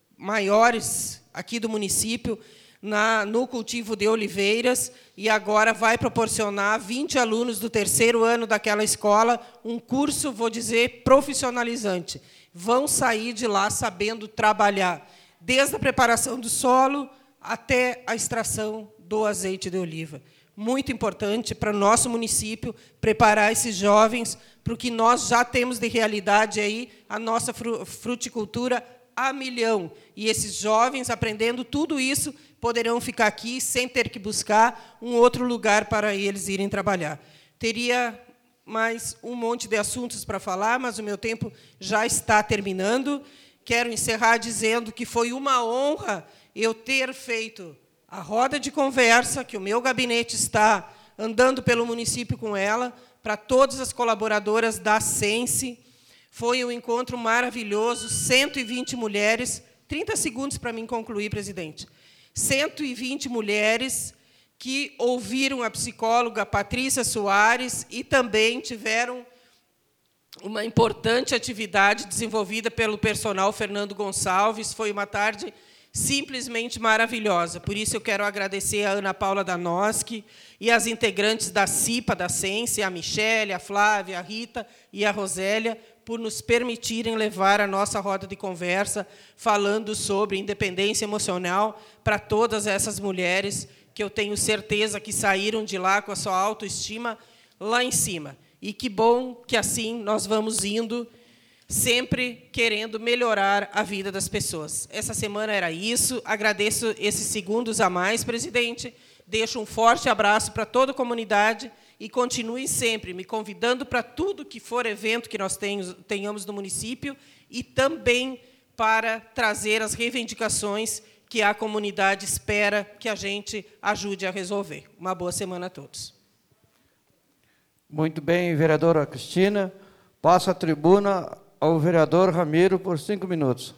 maiores aqui do município, na, no cultivo de oliveiras, e agora vai proporcionar a vinte alunos do terceiro ano daquela escola um curso, vou dizer, profissionalizante. Vão sair de lá sabendo trabalhar, desde a preparação do solo até a extração do azeite de oliva. Muito importante para o nosso município preparar esses jovens para o que nós já temos de realidade aí, a nossa fruticultura a milhão. E esses jovens, aprendendo tudo isso, poderão ficar aqui sem ter que buscar um outro lugar para eles irem trabalhar. Teria mais um monte de assuntos para falar, mas o meu tempo já está terminando. Quero encerrar dizendo que foi uma honra eu ter feito a roda de conversa, que o meu gabinete está andando pelo município com ela, para todas as colaboradoras da Sense. Foi um encontro maravilhoso, cento e vinte mulheres. trinta segundos para mim concluir, presidente. cento e vinte mulheres que ouviram a psicóloga Patrícia Soares e também tiveram uma importante atividade desenvolvida pelo personal Fernando Gonçalves. Foi uma tarde simplesmente maravilhosa. Por isso, eu quero agradecer a Ana Paula Danoski e as integrantes da CIPA, da Ciência, a Michele, a Flávia, a Rita e a Rosélia, por nos permitirem levar a nossa roda de conversa falando sobre independência emocional para todas essas mulheres que eu tenho certeza que saíram de lá com a sua autoestima lá em cima. E que bom que, assim, nós vamos indo, sempre querendo melhorar a vida das pessoas. Essa semana era isso. Agradeço esses segundos a mais, presidente. Deixo um forte abraço para toda a comunidade e continue sempre me convidando para tudo que for evento que nós tenhamos no município e também para trazer as reivindicações que a comunidade espera que a gente ajude a resolver. Uma boa semana a todos. Muito bem, vereadora Cristina. Passo a tribuna ao vereador Ramiro por cinco minutos.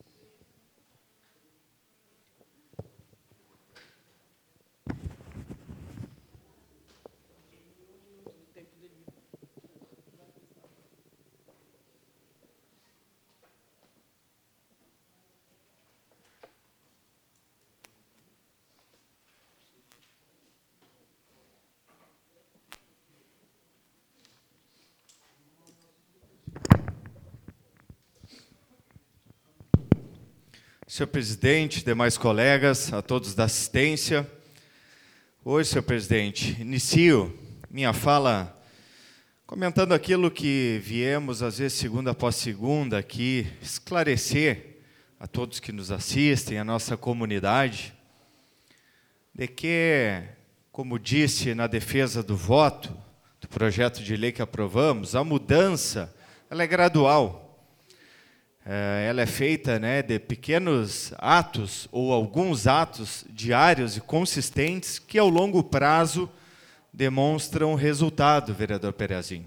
Senhor presidente, demais colegas, a todos da assistência. Hoje, senhor presidente, inicio minha fala comentando aquilo que viemos, às vezes, segunda após segunda, aqui, esclarecer a todos que nos assistem, a nossa comunidade, de que, como disse na defesa do voto, do projeto de lei que aprovamos, a mudança ela é gradual. Ela é feita, né, de pequenos atos ou alguns atos diários e consistentes que, ao longo prazo, demonstram resultado, vereador Perezinho.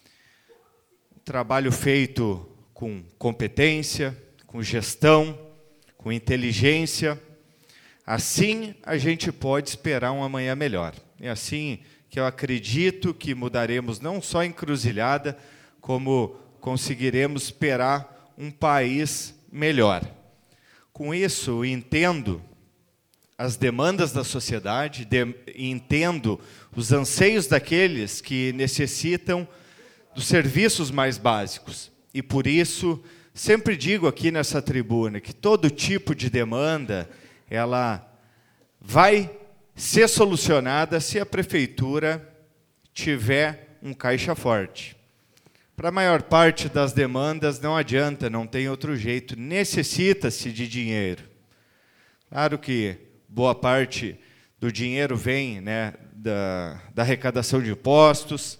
Trabalho feito com competência, com gestão, com inteligência. Assim, a gente pode esperar um amanhã melhor. É assim que eu acredito que mudaremos não só a encruzilhada, como conseguiremos esperar um país melhor. Com isso, entendo as demandas da sociedade, de, entendo os anseios daqueles que necessitam dos serviços mais básicos. E, por isso, sempre digo aqui nessa tribuna que todo tipo de demanda ela vai ser solucionada se a prefeitura tiver um caixa forte. Para a maior parte das demandas não adianta, não tem outro jeito, necessita-se de dinheiro. Claro que boa parte do dinheiro vem, né, da, da arrecadação de impostos,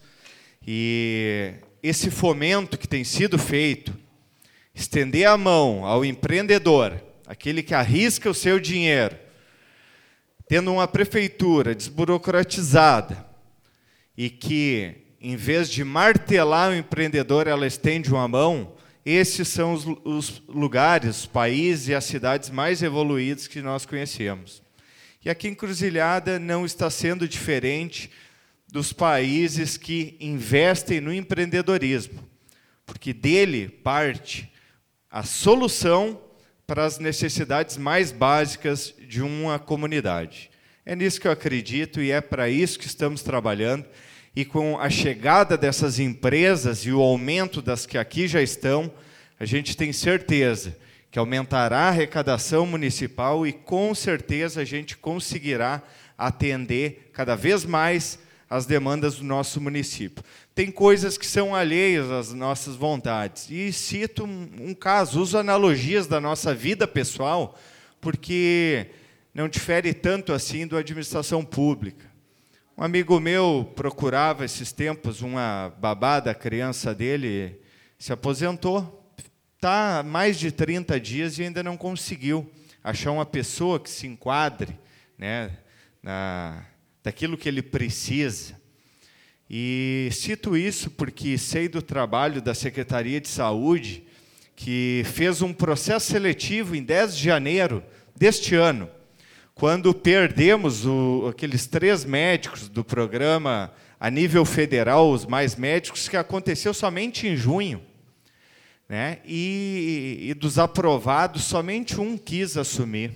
e esse fomento que tem sido feito, estender a mão ao empreendedor, aquele que arrisca o seu dinheiro, tendo uma prefeitura desburocratizada e que, em vez de martelar o empreendedor, ela estende uma mão, esses são os, os lugares, os países e as cidades mais evoluídos que nós conhecemos. E aqui em Encruzilhada não está sendo diferente dos países que investem no empreendedorismo, porque dele parte a solução para as necessidades mais básicas de uma comunidade. É nisso que eu acredito e é para isso que estamos trabalhando. E com a chegada dessas empresas e o aumento das que aqui já estão, a gente tem certeza que aumentará a arrecadação municipal e, com certeza, a gente conseguirá atender cada vez mais as demandas do nosso município. Tem coisas que são alheias às nossas vontades. E cito um, um caso, uso analogias da nossa vida pessoal, porque não difere tanto assim da administração pública. Um amigo meu procurava esses tempos uma babá da criança dele, se aposentou, está há mais de trinta dias e ainda não conseguiu achar uma pessoa que se enquadre, né, na, daquilo que ele precisa. E cito isso porque sei do trabalho da Secretaria de Saúde, que fez um processo seletivo em dez de janeiro deste ano, quando perdemos o, aqueles três médicos do programa a nível federal, os mais médicos, que aconteceu somente em junho. Né? E, e dos aprovados, somente um quis assumir.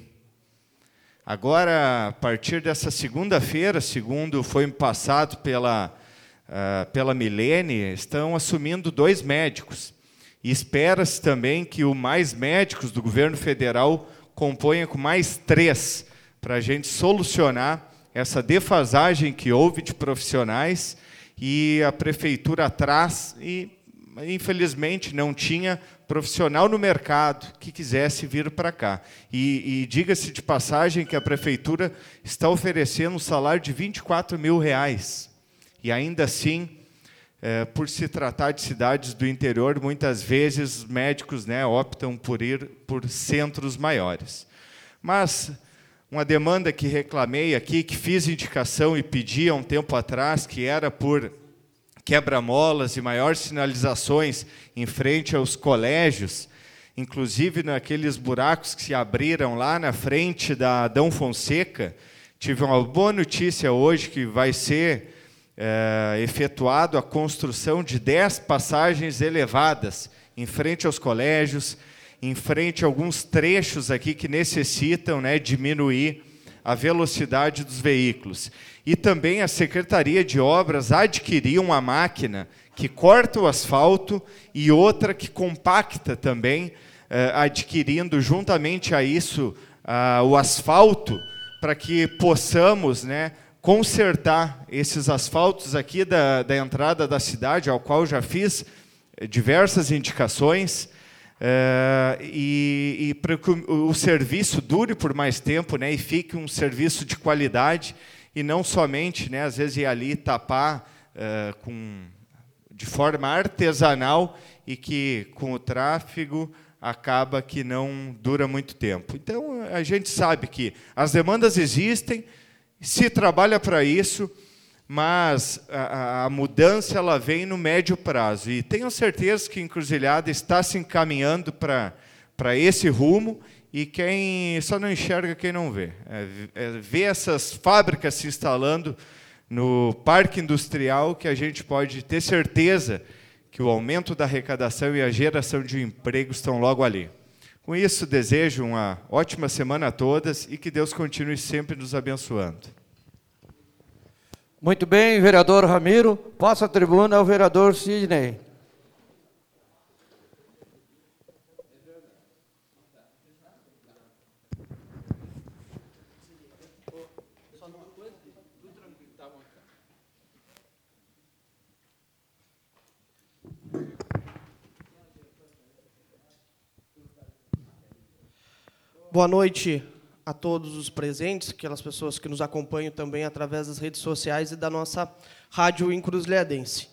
Agora, a partir dessa segunda-feira, segundo foi passado pela, uh, pela Milene, estão assumindo dois médicos. E espera-se também que o mais médicos do governo federal componha com mais três, para a gente solucionar essa defasagem que houve de profissionais, e a prefeitura traz, e infelizmente não tinha profissional no mercado que quisesse vir para cá. E, e diga-se de passagem que a prefeitura está oferecendo um salário de vinte e quatro mil reais. E ainda assim, é, por se tratar de cidades do interior, muitas vezes os médicos, né, optam por ir por centros maiores. Mas uma demanda que reclamei aqui, que fiz indicação e pedi há um tempo atrás, que era por quebra-molas e maiores sinalizações em frente aos colégios, inclusive naqueles buracos que se abriram lá na frente da Adão Fonseca. Tive uma boa notícia hoje que vai ser é, efetuado a construção de dez passagens elevadas em frente aos colégios, em frente a alguns trechos aqui que necessitam, né, diminuir a velocidade dos veículos. E também a Secretaria de Obras adquiriu uma máquina que corta o asfalto e outra que compacta também, eh, adquirindo juntamente a isso ah, o asfalto, para que possamos, né, consertar esses asfaltos aqui da, da entrada da cidade, ao qual já fiz diversas indicações, Uh, e, e para que o, o serviço dure por mais tempo, né, e fique um serviço de qualidade, e não somente, né, às vezes ir ali tapar uh, com, de forma artesanal, e que com o tráfego acaba que não dura muito tempo. Então, a gente sabe que as demandas existem, se trabalha para isso, mas a, a mudança ela vem no médio prazo. E tenho certeza que a Encruzilhada está se encaminhando para, para esse rumo, e quem só não enxerga quem não vê. É, é ver essas fábricas se instalando no parque industrial, que a gente pode ter certeza que o aumento da arrecadação e a geração de emprego estão logo ali. Com isso, desejo uma ótima semana a todas e que Deus continue sempre nos abençoando. Muito bem, vereador Ramiro. Passa a tribuna ao vereador Sidney. Boa noite a todos os presentes, aquelas pessoas que nos acompanham também através das redes sociais e da nossa rádio encruzilhadense.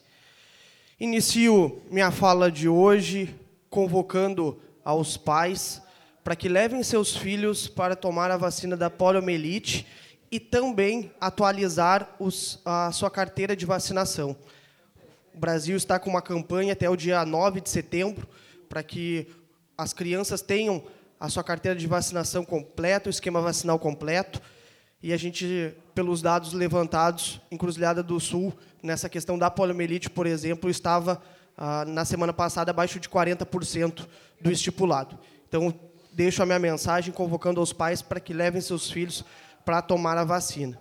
Inicio minha fala de hoje convocando aos pais para que levem seus filhos para tomar a vacina da poliomielite e também atualizar os, a sua carteira de vacinação. O Brasil está com uma campanha até o dia nove de setembro para que as crianças tenham a sua carteira de vacinação completa, o esquema vacinal completo, e a gente, pelos dados levantados, Encruzilhada do Sul, nessa questão da poliomielite, por exemplo, estava, ah, na semana passada, abaixo de quarenta por cento do estipulado. Então, deixo a minha mensagem convocando aos pais para que levem seus filhos para tomar a vacina.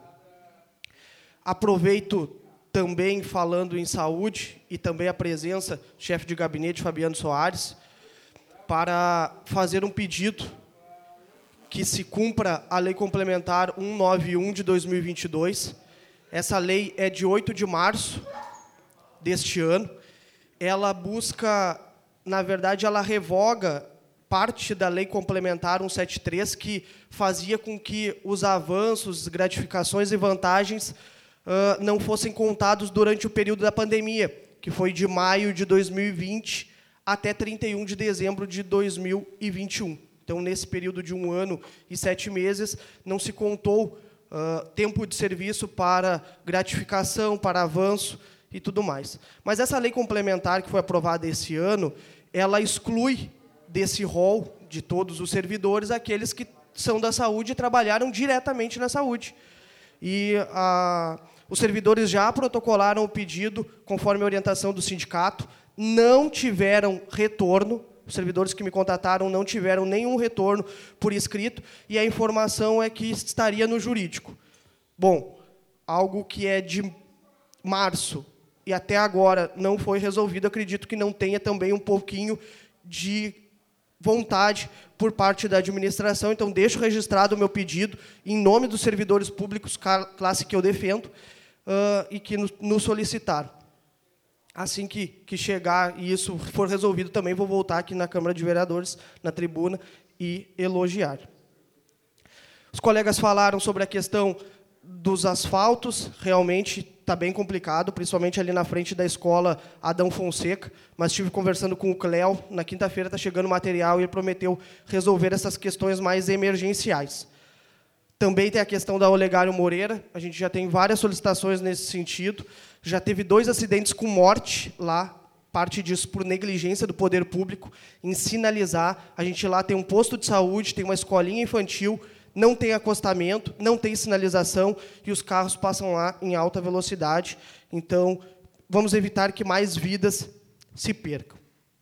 Aproveito também, falando em saúde, e também a presença do chefe de gabinete, Fabiano Soares, para fazer um pedido que se cumpra a Lei Complementar cento e noventa e um de dois mil e vinte e dois. Essa lei é de oito de março deste ano. Ela busca, na verdade, ela revoga parte da Lei Complementar cento e setenta e três, que fazia com que os avanços, gratificações e vantagens uh, não fossem contados durante o período da pandemia, que foi de maio de dois mil e vinte até trinta e um de dezembro de dois mil e vinte e um. Então, nesse período de um ano e sete meses, não se contou uh, tempo de serviço para gratificação, para avanço e tudo mais. Mas essa lei complementar que foi aprovada esse ano, ela exclui desse rol de todos os servidores aqueles que são da saúde e trabalharam diretamente na saúde. E a, os servidores já protocolaram o pedido, conforme a orientação do sindicato, não tiveram retorno, os servidores que me contataram não tiveram nenhum retorno por escrito, e a informação é que estaria no jurídico. Bom, algo que é de março e até agora não foi resolvido, acredito que não tenha também um pouquinho de vontade por parte da administração, então deixo registrado o meu pedido em nome dos servidores públicos, classe que eu defendo, uh, e que nos solicitaram. Assim que, que chegar e isso for resolvido, também vou voltar aqui na Câmara de Vereadores, na tribuna, e elogiar. Os colegas falaram sobre a questão dos asfaltos, realmente está bem complicado, principalmente ali na frente da escola Adão Fonseca, mas estive conversando com o Cléo, na quinta-feira está chegando material e ele prometeu resolver essas questões mais emergenciais. Também tem a questão da Olegário Moreira, a gente já tem várias solicitações nesse sentido, já teve dois acidentes com morte lá, parte disso por negligência do poder público, em sinalizar. A gente lá tem um posto de saúde, tem uma escolinha infantil, não tem acostamento, não tem sinalização, e os carros passam lá em alta velocidade. Então, vamos evitar que mais vidas se percam.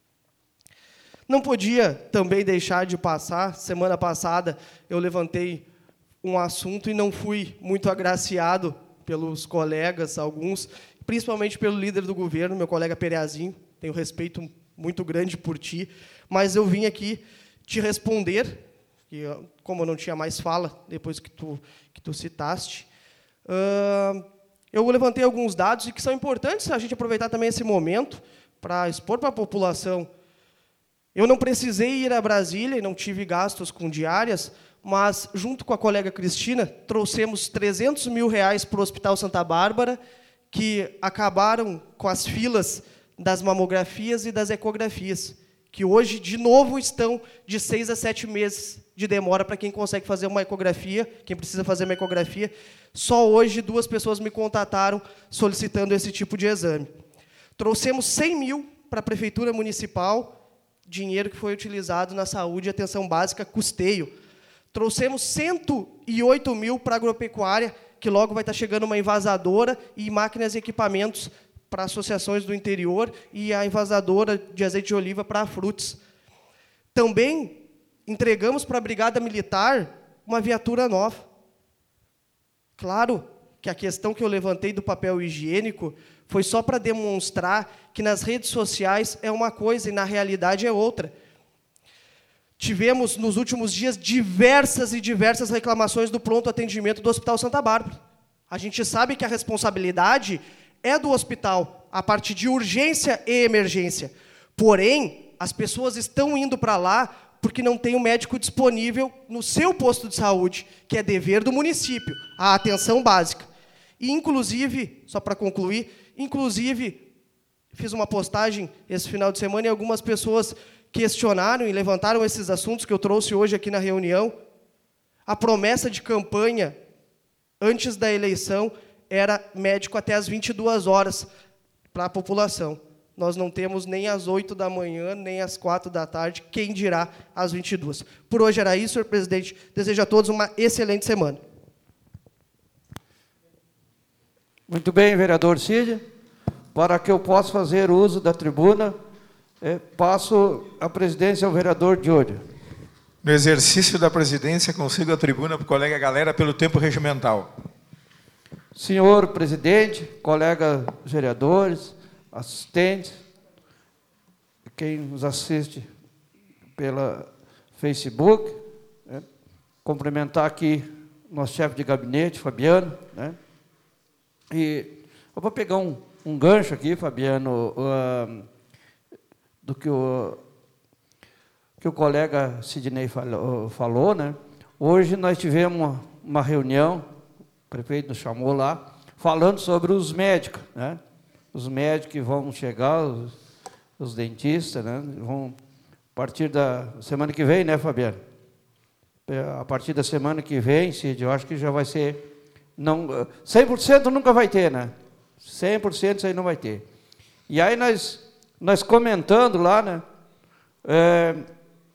Não podia também deixar de passar, semana passada eu levantei um assunto e não fui muito agraciado pelos colegas, alguns, principalmente pelo líder do governo, meu colega Pereazinho, tenho respeito muito grande por ti, mas eu vim aqui te responder, que, como eu não tinha mais fala, depois que tu, que tu citaste, uh, eu levantei alguns dados e que são importantes a gente aproveitar também esse momento para expor para a população. Eu não precisei ir a Brasília e não tive gastos com diárias, mas, junto com a colega Cristina, trouxemos trezentos mil reais para o Hospital Santa Bárbara, que acabaram com as filas das mamografias e das ecografias, que hoje, de novo, estão de seis a sete meses de demora para quem consegue fazer uma ecografia, quem precisa fazer uma ecografia. Só hoje, duas pessoas me contataram solicitando esse tipo de exame. Trouxemos cem mil para a Prefeitura Municipal, dinheiro que foi utilizado na saúde e atenção básica, custeio. Trouxemos cento e oito mil para a agropecuária, que logo vai estar chegando uma envasadora e máquinas e equipamentos para associações do interior e a envasadora de azeite de oliva para a Frutos. Também entregamos para a Brigada Militar uma viatura nova. Claro que a questão que eu levantei do papel higiênico foi só para demonstrar que nas redes sociais é uma coisa e na realidade é outra. Tivemos, nos últimos dias, diversas e diversas reclamações do pronto atendimento do Hospital Santa Bárbara. A gente sabe que a responsabilidade é do hospital, a parte de urgência e emergência. Porém, as pessoas estão indo para lá porque não tem um médico disponível no seu posto de saúde, que é dever do município, a atenção básica. E, inclusive, só para concluir, inclusive, fiz uma postagem esse final de semana e algumas pessoas questionaram e levantaram esses assuntos que eu trouxe hoje aqui na reunião. A promessa de campanha, antes da eleição, era médico até às vinte e duas horas para a população. Nós não temos nem às oito da manhã, nem às quatro da tarde, quem dirá às vinte e duas. Por hoje era isso, senhor presidente. Desejo a todos uma excelente semana. Muito bem, vereador Cid. Para que eu possa fazer uso da tribuna, É, passo a presidência ao vereador Diodio. No exercício da presidência, consigo a tribuna para o colega Galera pelo tempo regimental. Senhor presidente, colegas vereadores, assistentes, quem nos assiste pela Facebook, né, cumprimentar aqui nosso chefe de gabinete, Fabiano, né, e eu vou pegar um, um gancho aqui, Fabiano, uh, do que o, que o colega Sidney falou, falou, né? Hoje nós tivemos uma, uma reunião, o prefeito nos chamou lá, falando sobre os médicos, né? Os médicos que vão chegar, os, os dentistas, né? Vão, a partir da semana que vem, né, Fabiano? A partir da semana que vem, Cid, eu acho que já vai ser... Não, cem por cento nunca vai ter, né? cem por cento isso aí não vai ter. E aí nós... Nós comentando lá, né, é,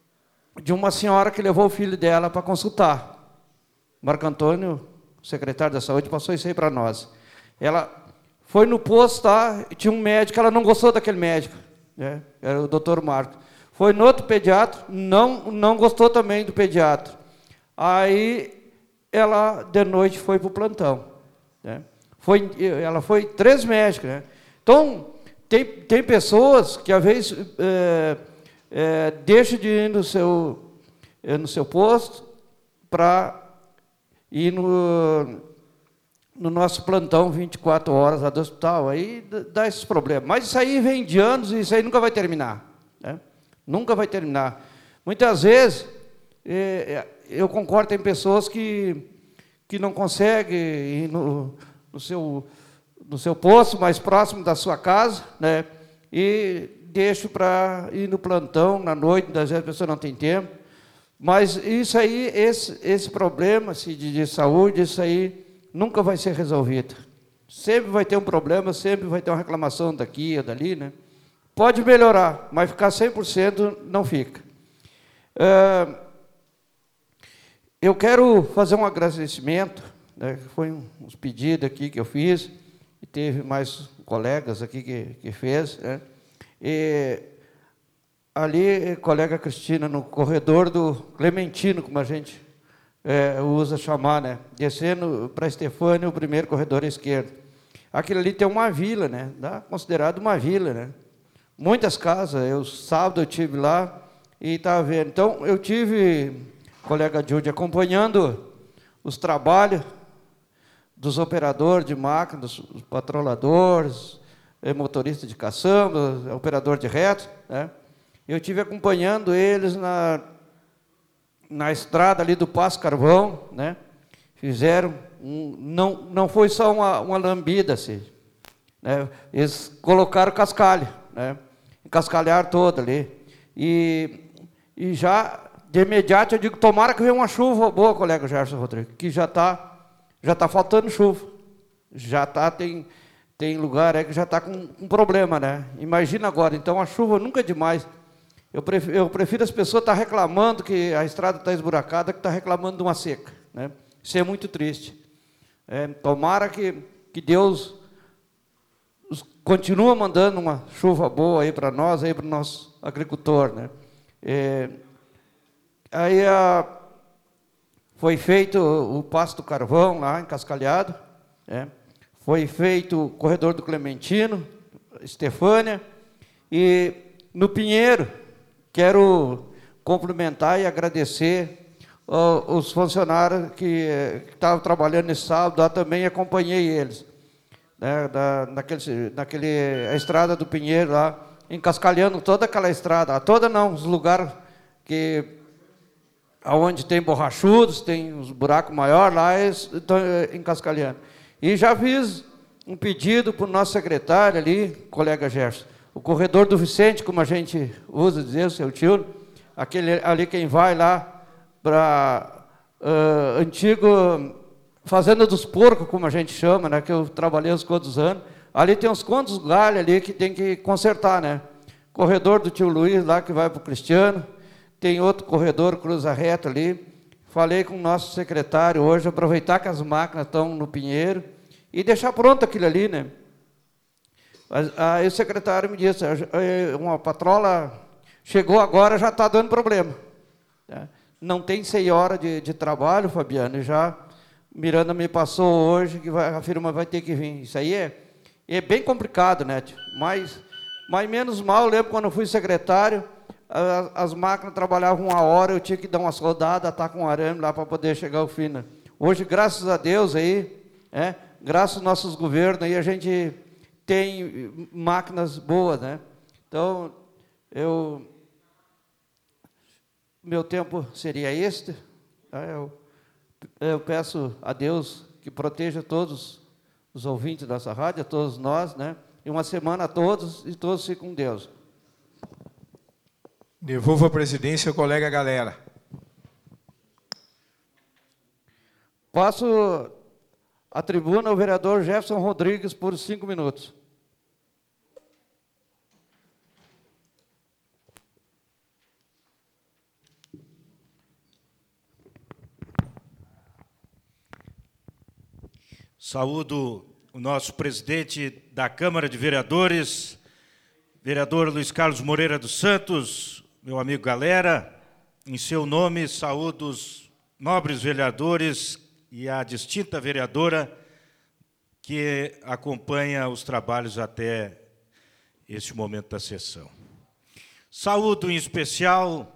de uma senhora que levou o filho dela para consultar. Marco Antônio, o secretário da Saúde, passou isso aí para nós. Ela foi no posto, tá, e tinha um médico, ela não gostou daquele médico, né? Era o doutor Marco. Foi no outro pediatra, não, não gostou também do pediatra. Aí ela, de noite, foi para o plantão, né? Foi, ela foi três médicos, né? Então, tem, tem pessoas que, às vezes, é, é, deixam de ir no seu, no seu posto para ir no, no nosso plantão vinte e quatro horas lá do hospital. Aí dá esses problemas. Mas isso aí vem de anos e isso aí nunca vai terminar, né? Nunca vai terminar. Muitas vezes, é, eu concordo, tem pessoas que, que não conseguem ir no, no, seu, no seu posto mais próximo da sua casa, né? E deixo para ir no plantão na noite, muitas vezes a pessoa não tem tempo. Mas isso aí, esse, esse problema assim, de, de saúde, isso aí nunca vai ser resolvido. Sempre vai ter um problema, sempre vai ter uma reclamação daqui ou dali, né? Pode melhorar, mas ficar cem por cento não fica. É, eu quero fazer um agradecimento, né? Foi uns pedidos aqui que eu fiz, e teve mais colegas aqui que, que fez, né? E ali, colega Cristina, no corredor do Clementino, como a gente é, usa chamar, né? Descendo para Estefânia, o primeiro corredor à esquerda. Aquilo ali tem uma vila, né? Dá considerado uma vila, né? Muitas casas. Eu, sábado, eu estive lá e estava vendo. Então, eu tive, colega Judy, acompanhando os trabalhos dos operadores de máquina, dos patroladores, motorista de caçamba, operador de reto, né? Eu estive acompanhando eles na, na estrada ali do Passo Carvão, né? Fizeram, um, não, não foi só uma, uma lambida, assim, né? Eles colocaram cascalho, né? Cascalhar todo ali. E, e já, de imediato, eu digo, tomara que venha uma chuva boa, colega Gerson Rodrigues, que já está já tá faltando chuva. Já está, tem, tem lugar é que já está com um problema, né? Imagina agora, então a chuva nunca é demais. Eu prefiro, eu prefiro as pessoas estar reclamando que a estrada está esburacada, que está reclamando de uma seca, né? Isso é muito triste. É, tomara que, que Deus continua mandando uma chuva boa aí para nós, aí para o nosso agricultor, né? É, aí a, foi feito o Passo do Carvão lá em Cascalhado, né? Foi feito o corredor do Clementino, Estefânia, e no Pinheiro quero cumprimentar e agradecer uh, os funcionários que estavam trabalhando nesse sábado, lá também acompanhei eles. Né, da, naquele, naquele, a estrada do Pinheiro lá, encascalhando toda aquela estrada, toda não, os lugares que, onde tem borrachudos, tem uns buracos maiores, lá eles estão encascalhando. E já fiz um pedido para o nosso secretário ali, colega Gerson, o corredor do Vicente, como a gente usa dizer, o seu tio, aquele ali quem vai lá para uh, antigo Fazenda dos Porcos, como a gente chama, né, que eu trabalhei uns quantos anos, ali tem uns quantos galhos ali que tem que consertar, né? Corredor do tio Luiz lá que vai para o Cristiano, tem outro corredor, cruza reto ali. Falei com o nosso secretário hoje, aproveitar que as máquinas estão no Pinheiro e deixar pronto aquilo ali, né? Aí o secretário me disse, uma patrola chegou agora, já está dando problema, né? Não tem seis horas de, de trabalho, Fabiano, e já Miranda me passou hoje que vai, a firma vai ter que vir. Isso aí é, é bem complicado, né? Mas, mas menos mal, eu lembro quando eu fui secretário, as, as máquinas trabalhavam uma hora, eu tinha que dar uma soldada, tá com um arame lá para poder chegar ao fim, né? Hoje, graças a Deus aí, é, graças aos nossos governos aí, a gente tem máquinas boas, né? Então, eu, meu tempo seria este, né? eu, eu peço a Deus que proteja todos os ouvintes dessa rádio, a todos nós, né? E uma semana a todos, e todos fiquem com Deus. Devolvo a presidência ao colega Galera. Passo a tribuna ao vereador Jefferson Rodrigues por cinco minutos. Saúdo o nosso presidente da Câmara de Vereadores, vereador Luiz Carlos Moreira dos Santos, meu amigo Galera. Em seu nome, saúdo os nobres vereadores e a distinta vereadora que acompanha os trabalhos até este momento da sessão. Saúdo em especial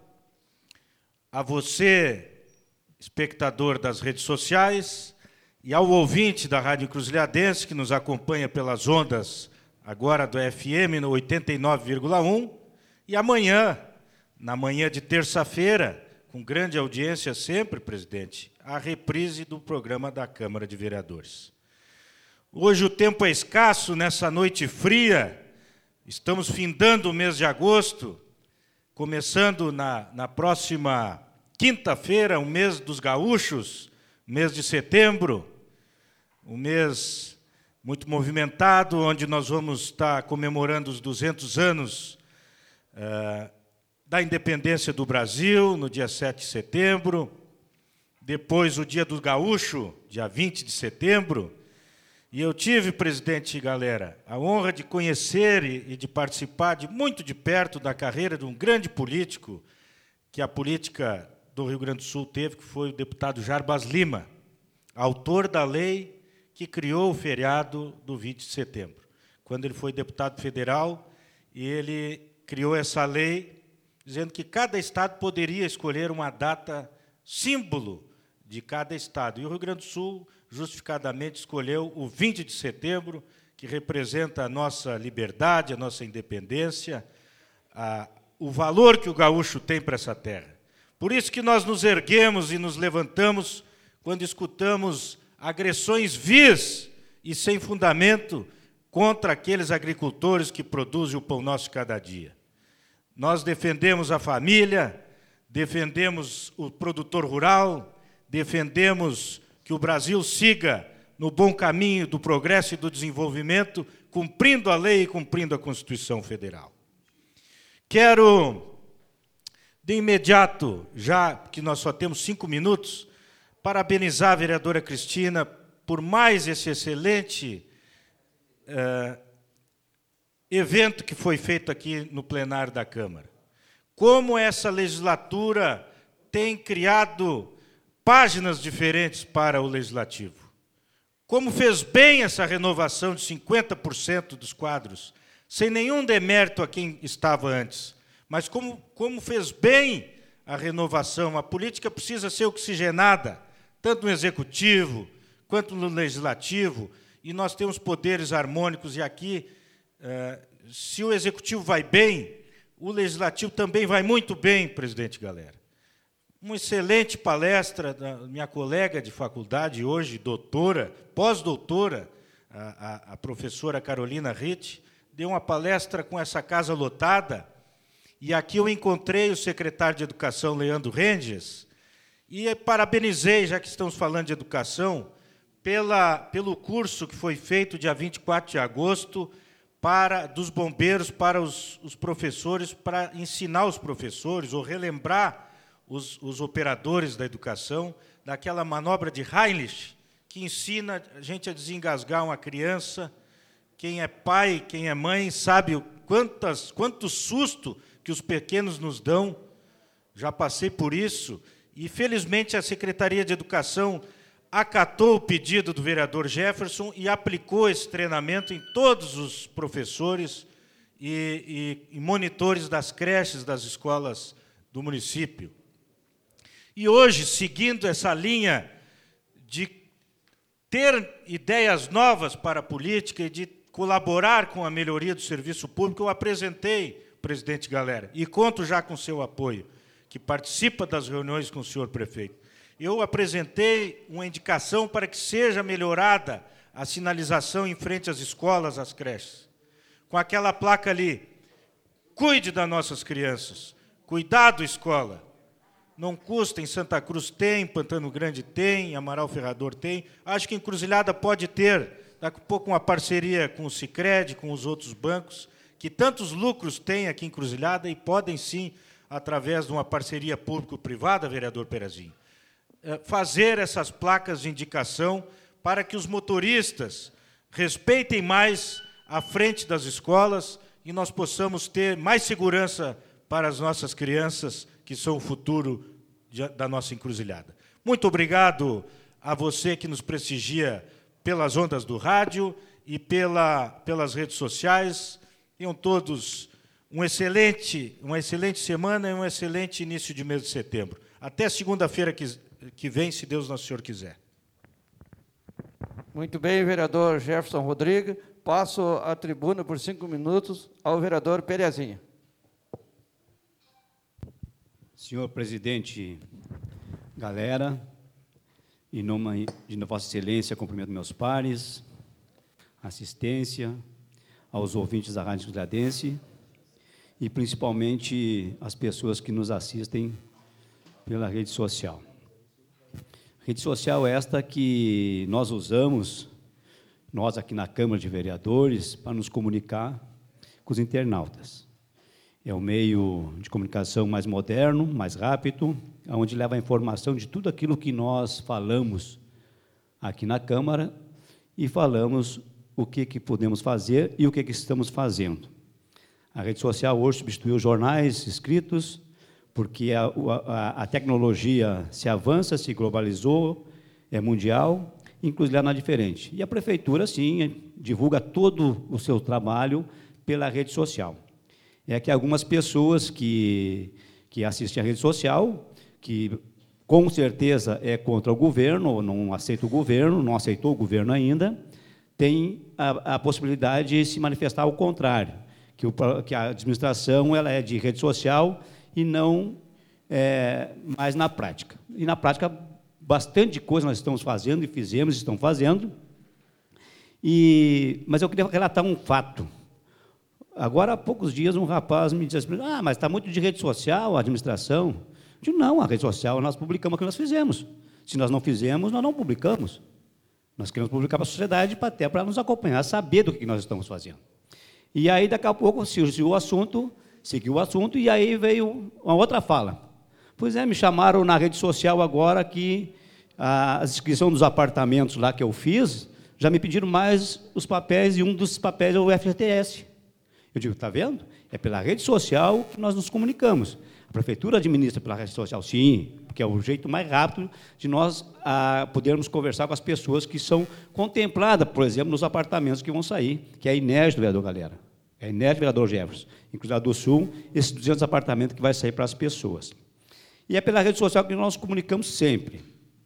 a você, espectador das redes sociais, e ao ouvinte da Rádio Encruzilhadense, que nos acompanha pelas ondas agora do F M no oitenta e nove vírgula um, e amanhã, na manhã de terça-feira, com grande audiência sempre, presidente, a reprise do programa da Câmara de Vereadores. Hoje o tempo é escasso, nessa noite fria, estamos findando o mês de agosto, começando na, na próxima quinta-feira, o mês dos gaúchos, mês de setembro, um mês muito movimentado, onde nós vamos estar comemorando os duzentos anos uh, da independência do Brasil, no dia sete de setembro, depois o dia do gaúcho, dia vinte de setembro, e eu tive, presidente e galera, a honra de conhecer e de participar de muito de perto da carreira de um grande político que a política do Rio Grande do Sul teve, que foi o deputado Jarbas Lima, autor da lei que criou o feriado do vinte de setembro. Quando ele foi deputado federal, ele criou essa lei dizendo que cada estado poderia escolher uma data símbolo de cada estado. E o Rio Grande do Sul, justificadamente, escolheu o vinte de setembro, que representa a nossa liberdade, a nossa independência, a, o valor que o gaúcho tem para essa terra. Por isso que nós nos erguemos e nos levantamos quando escutamos agressões vis e sem fundamento contra aqueles agricultores que produzem o pão nosso de cada dia. Nós defendemos a família, defendemos o produtor rural, defendemos que o Brasil siga no bom caminho do progresso e do desenvolvimento, cumprindo a lei e cumprindo a Constituição Federal. Quero, de imediato, já que nós só temos cinco minutos, parabenizar a vereadora Cristina por mais esse excelente eh, evento que foi feito aqui no plenário da Câmara. Como essa legislatura tem criado páginas diferentes para o Legislativo. Como fez bem essa renovação de cinquenta por cento dos quadros, sem nenhum demérito a quem estava antes. Mas como, como fez bem a renovação, a política precisa ser oxigenada, tanto no Executivo quanto no Legislativo, e nós temos poderes harmônicos, e aqui, eh, se o Executivo vai bem, o Legislativo também vai muito bem, presidente Galera. Uma excelente palestra da minha colega de faculdade hoje, doutora, pós-doutora, a, a, a professora Carolina Ritt, deu uma palestra com essa casa lotada, e aqui eu encontrei o secretário de Educação, Leandro Renges, e parabenizei, já que estamos falando de educação, pela, pelo curso que foi feito dia vinte e quatro de agosto para, dos bombeiros para os, os professores, para ensinar os professores, ou relembrar os, os operadores da educação, daquela manobra de Heimlich, que ensina a gente a desengasgar uma criança. Quem é pai, quem é mãe, sabe quantas, quanto susto que os pequenos nos dão. Já passei por isso. E, felizmente, a Secretaria de Educação acatou o pedido do vereador Jefferson e aplicou esse treinamento em todos os professores e, e, e monitores das creches das escolas do município. E hoje, seguindo essa linha de ter ideias novas para a política e de colaborar com a melhoria do serviço público, eu apresentei, presidente Galera, e conto já com seu apoio, que participa das reuniões com o senhor prefeito. Eu apresentei uma indicação para que seja melhorada a sinalização em frente às escolas, às creches, com aquela placa ali, cuide das nossas crianças, cuidado, escola. Não custa, em Santa Cruz tem, Pantano Grande tem, Amaral Ferrador tem, acho que Encruzilhada pode ter, daqui a pouco, uma parceria com o Sicredi, com os outros bancos, que tantos lucros têm aqui em Encruzilhada e podem, sim, através de uma parceria público-privada, vereador Perazinho, fazer essas placas de indicação para que os motoristas respeitem mais a frente das escolas e nós possamos ter mais segurança para as nossas crianças, que são o futuro de, da nossa encruzilhada. Muito obrigado a você que nos prestigia pelas ondas do rádio e pela, pelas redes sociais. Tenham todos um excelente, uma excelente semana e um excelente início de mês de setembro. Até segunda-feira que, que vem, se Deus Nosso Senhor quiser. Muito bem, vereador Jefferson Rodrigues. Passo a tribuna por cinco minutos ao vereador Perezinha. Senhor presidente, galera, em nome de Vossa Excelência, cumprimento meus pares, assistência, aos ouvintes da Rádio Encruzilhadense e principalmente as pessoas que nos assistem pela rede social. Rede social esta que nós usamos, nós aqui na Câmara de Vereadores, para nos comunicar com os internautas. É um meio de comunicação mais moderno, mais rápido, onde leva a informação de tudo aquilo que nós falamos aqui na Câmara e falamos o que, que podemos fazer e o que, que estamos fazendo. A rede social hoje substituiu os jornais escritos, porque a, a, a tecnologia se avança, se globalizou, é mundial, inclusive não é diferente. E a prefeitura, sim, divulga todo o seu trabalho pela rede social. É que algumas pessoas que, que assistem à rede social, que com certeza é contra o governo, ou não aceita o governo, não aceitou o governo ainda, tem a, a possibilidade de se manifestar ao contrário, que, o, que a administração ela é de rede social e não é, mais na prática. E na prática, bastante coisa nós estamos fazendo e fizemos, estão fazendo, e, mas eu queria relatar um fato. Agora, há poucos dias, um rapaz me disse assim, ah, mas está muito de rede social a administração. Eu digo, não, a rede social, nós publicamos o que nós fizemos. Se nós não fizemos, nós não publicamos. Nós queremos publicar para a sociedade, até para nos acompanhar, saber do que nós estamos fazendo. E aí, daqui a pouco, surgiu o assunto, seguiu o assunto, e aí veio uma outra fala. Pois é, me chamaram na rede social agora que a inscrição dos apartamentos lá que eu fiz, já me pediram mais os papéis, e um dos papéis é o F G T S. Eu digo, está vendo? É pela rede social que nós nos comunicamos. A prefeitura administra pela rede social, sim, porque é o jeito mais rápido de nós a, podermos conversar com as pessoas que são contempladas, por exemplo, nos apartamentos que vão sair, que é a Inés do vereador Galera, é a Inés do vereador Jefferson, em Cruzado do Sul, esses duzentos apartamentos que vai sair para as pessoas. E é pela rede social que nós nos comunicamos sempre.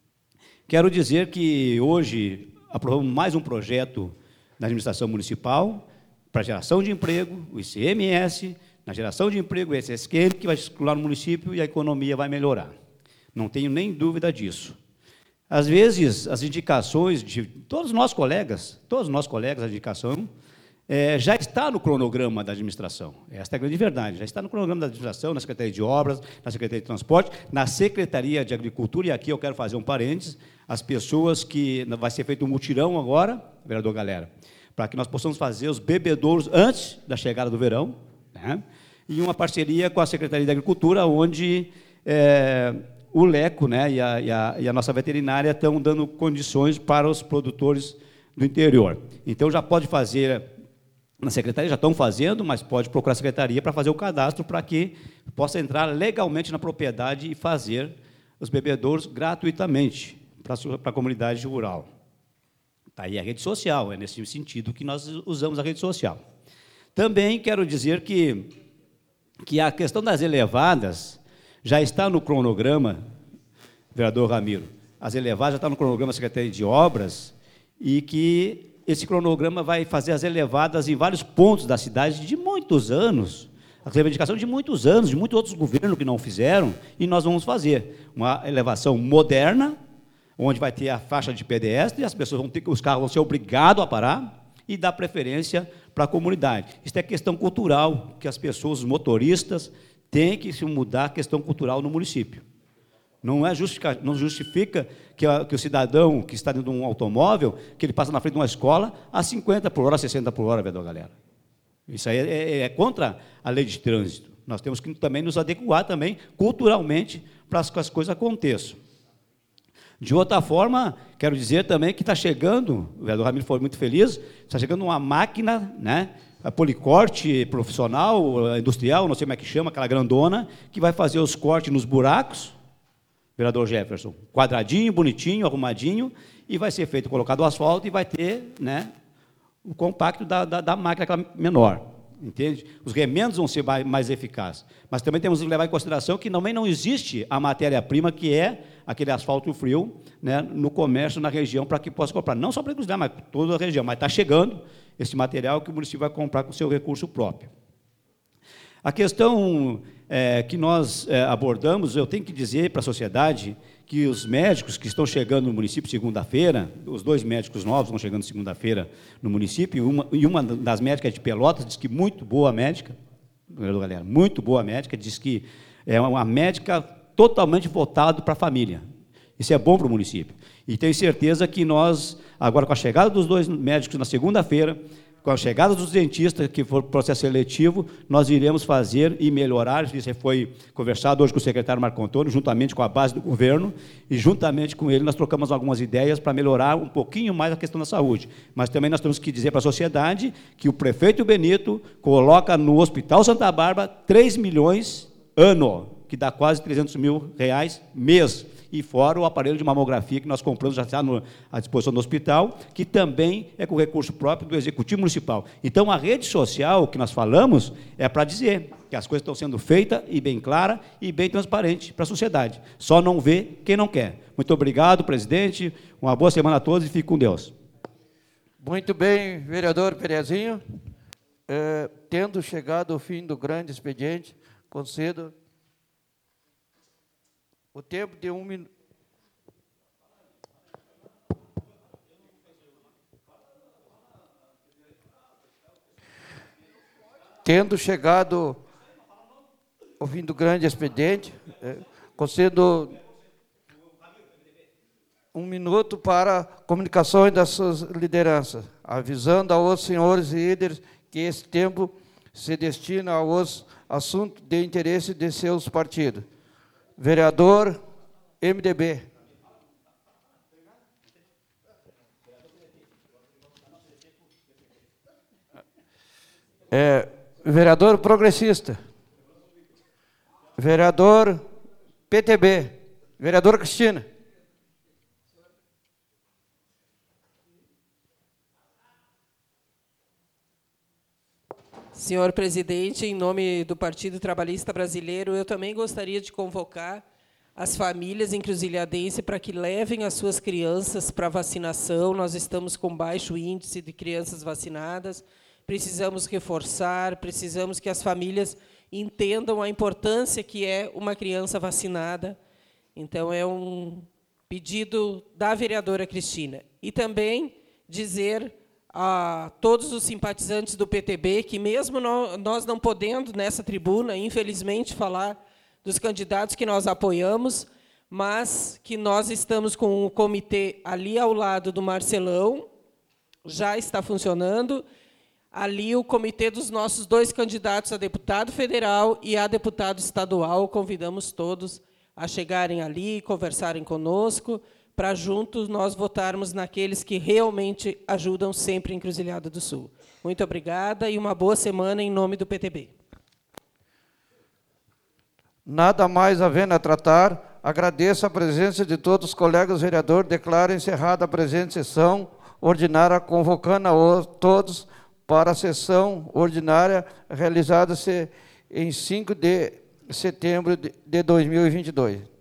Quero dizer que hoje aprovamos mais um projeto na administração municipal para geração de emprego, o I C M S, na geração de emprego, o I S S Q, que vai circular no município e a economia vai melhorar. Não tenho nem dúvida disso. Às vezes, as indicações de todos os nossos colegas, todos os nossos colegas, a indicação, é, já está no cronograma da administração. Esta é a grande verdade. Já está no cronograma da administração, na Secretaria de Obras, na Secretaria de Transporte, na Secretaria de Agricultura, e aqui eu quero fazer um parênteses, as pessoas que vai ser feito um mutirão agora, vereador Galera, para que nós possamos fazer os bebedouros antes da chegada do verão, né? E uma parceria com a Secretaria de Agricultura, onde é, o LECO, né, e, a, e, a, e a nossa veterinária estão dando condições para os produtores do interior. Então, já pode fazer, na Secretaria já estão fazendo, mas pode procurar a Secretaria para fazer o cadastro para que possa entrar legalmente na propriedade e fazer os bebedouros gratuitamente para a, para a comunidade rural. Está aí a rede social, é nesse sentido que nós usamos a rede social. Também quero dizer que, que a questão das elevadas já está no cronograma, vereador Ramiro, as elevadas já estão no cronograma da Secretaria de Obras, e que esse cronograma vai fazer as elevadas em vários pontos da cidade de muitos anos, a reivindicação de muitos anos, de muitos outros governos que não fizeram, e nós vamos fazer uma elevação moderna, onde vai ter a faixa de pedestre, e as pessoas vão ter, os carros vão ser obrigados a parar e dar preferência para a comunidade. Isso é questão cultural, que as pessoas, os motoristas, têm que se mudar a questão cultural no município. Não, é justifica, não justifica que, a, que o cidadão que está dentro de um automóvel, que ele passa na frente de uma escola a cinquenta por hora, sessenta por hora, vereador Galera. Isso aí é, é, é contra a lei de trânsito. Nós temos que também nos adequar também culturalmente para que as coisas aconteçam. De outra forma, quero dizer também que está chegando, o vereador Ramiro foi muito feliz, está chegando uma máquina, né, a policorte profissional, industrial, não sei como é que chama, aquela grandona, que vai fazer os cortes nos buracos, vereador Jefferson, quadradinho, bonitinho, arrumadinho, e vai ser feito, colocado o asfalto e vai ter, né, o compacto da, da, da máquina aquela menor, entende? Os remendos vão ser mais, mais eficazes. Mas também temos que levar em consideração que também não existe a matéria-prima que é aquele asfalto frio, né, no comércio, na região, para que possa comprar. Não só para Cruzilhada, mas toda a região. Mas está chegando esse material que o município vai comprar com seu recurso próprio. A questão é, que nós é, abordamos, eu tenho que dizer para a sociedade que os médicos que estão chegando no município segunda-feira, os dois médicos novos estão chegando segunda-feira no município, e uma, e uma das médicas de Pelotas diz que muito boa médica, galera, muito boa médica, diz que é uma médica totalmente voltada para a família. Isso é bom para o município. E tenho certeza que nós, agora com a chegada dos dois médicos na segunda-feira, com a chegada dos dentistas, que for processo seletivo, nós iremos fazer e melhorar, isso foi conversado hoje com o secretário Marco Antônio, juntamente com a base do governo, e juntamente com ele nós trocamos algumas ideias para melhorar um pouquinho mais a questão da saúde. Mas também nós temos que dizer para a sociedade que o prefeito Benito coloca no Hospital Santa Bárbara três milhões ano, que dá quase trezentos mil reais mês. E fora o aparelho de mamografia que nós compramos, já está no, à disposição do hospital, que também é com recurso próprio do Executivo Municipal. Então, a rede social que nós falamos é para dizer que as coisas estão sendo feitas e bem clara e bem transparente para a sociedade. Só não vê quem não quer. Muito obrigado, presidente. Uma boa semana a todos e fique com Deus. Muito bem, vereador Perezinho. É, tendo chegado ao fim do grande expediente, concedo o tempo de um minuto. Tendo chegado ao fim do grande expediente, é, concedo um minuto para comunicações das suas lideranças, avisando aos senhores líderes que esse tempo se destina aos assuntos de interesse de seus partidos. Vereador M D B. É, vereador progressista. Vereador P T B. Vereadora Cristina. Senhor presidente, em nome do Partido Trabalhista Brasileiro, eu também gostaria de convocar as famílias encruzilhadenses para que levem as suas crianças para vacinação. Nós estamos com baixo índice de crianças vacinadas, precisamos reforçar, precisamos que as famílias entendam a importância que é uma criança vacinada. Então, é um pedido da vereadora Cristina. E também dizer a todos os simpatizantes do P T B que, mesmo nós não podendo, nessa tribuna, infelizmente, falar dos candidatos que nós apoiamos, mas que nós estamos com o comitê ali ao lado do Marcelão, já está funcionando, ali o comitê dos nossos dois candidatos a deputado federal e a deputado estadual, convidamos todos a chegarem ali, conversarem conosco, para juntos nós votarmos naqueles que realmente ajudam sempre a Encruzilhada do Sul. Muito obrigada e uma boa semana em nome do P T B. Nada mais havendo a tratar, agradeço a presença de todos os colegas vereadores, declaro encerrada a presente sessão ordinária, convocando a todos para a sessão ordinária realizada em cinco de setembro de dois mil e vinte e dois.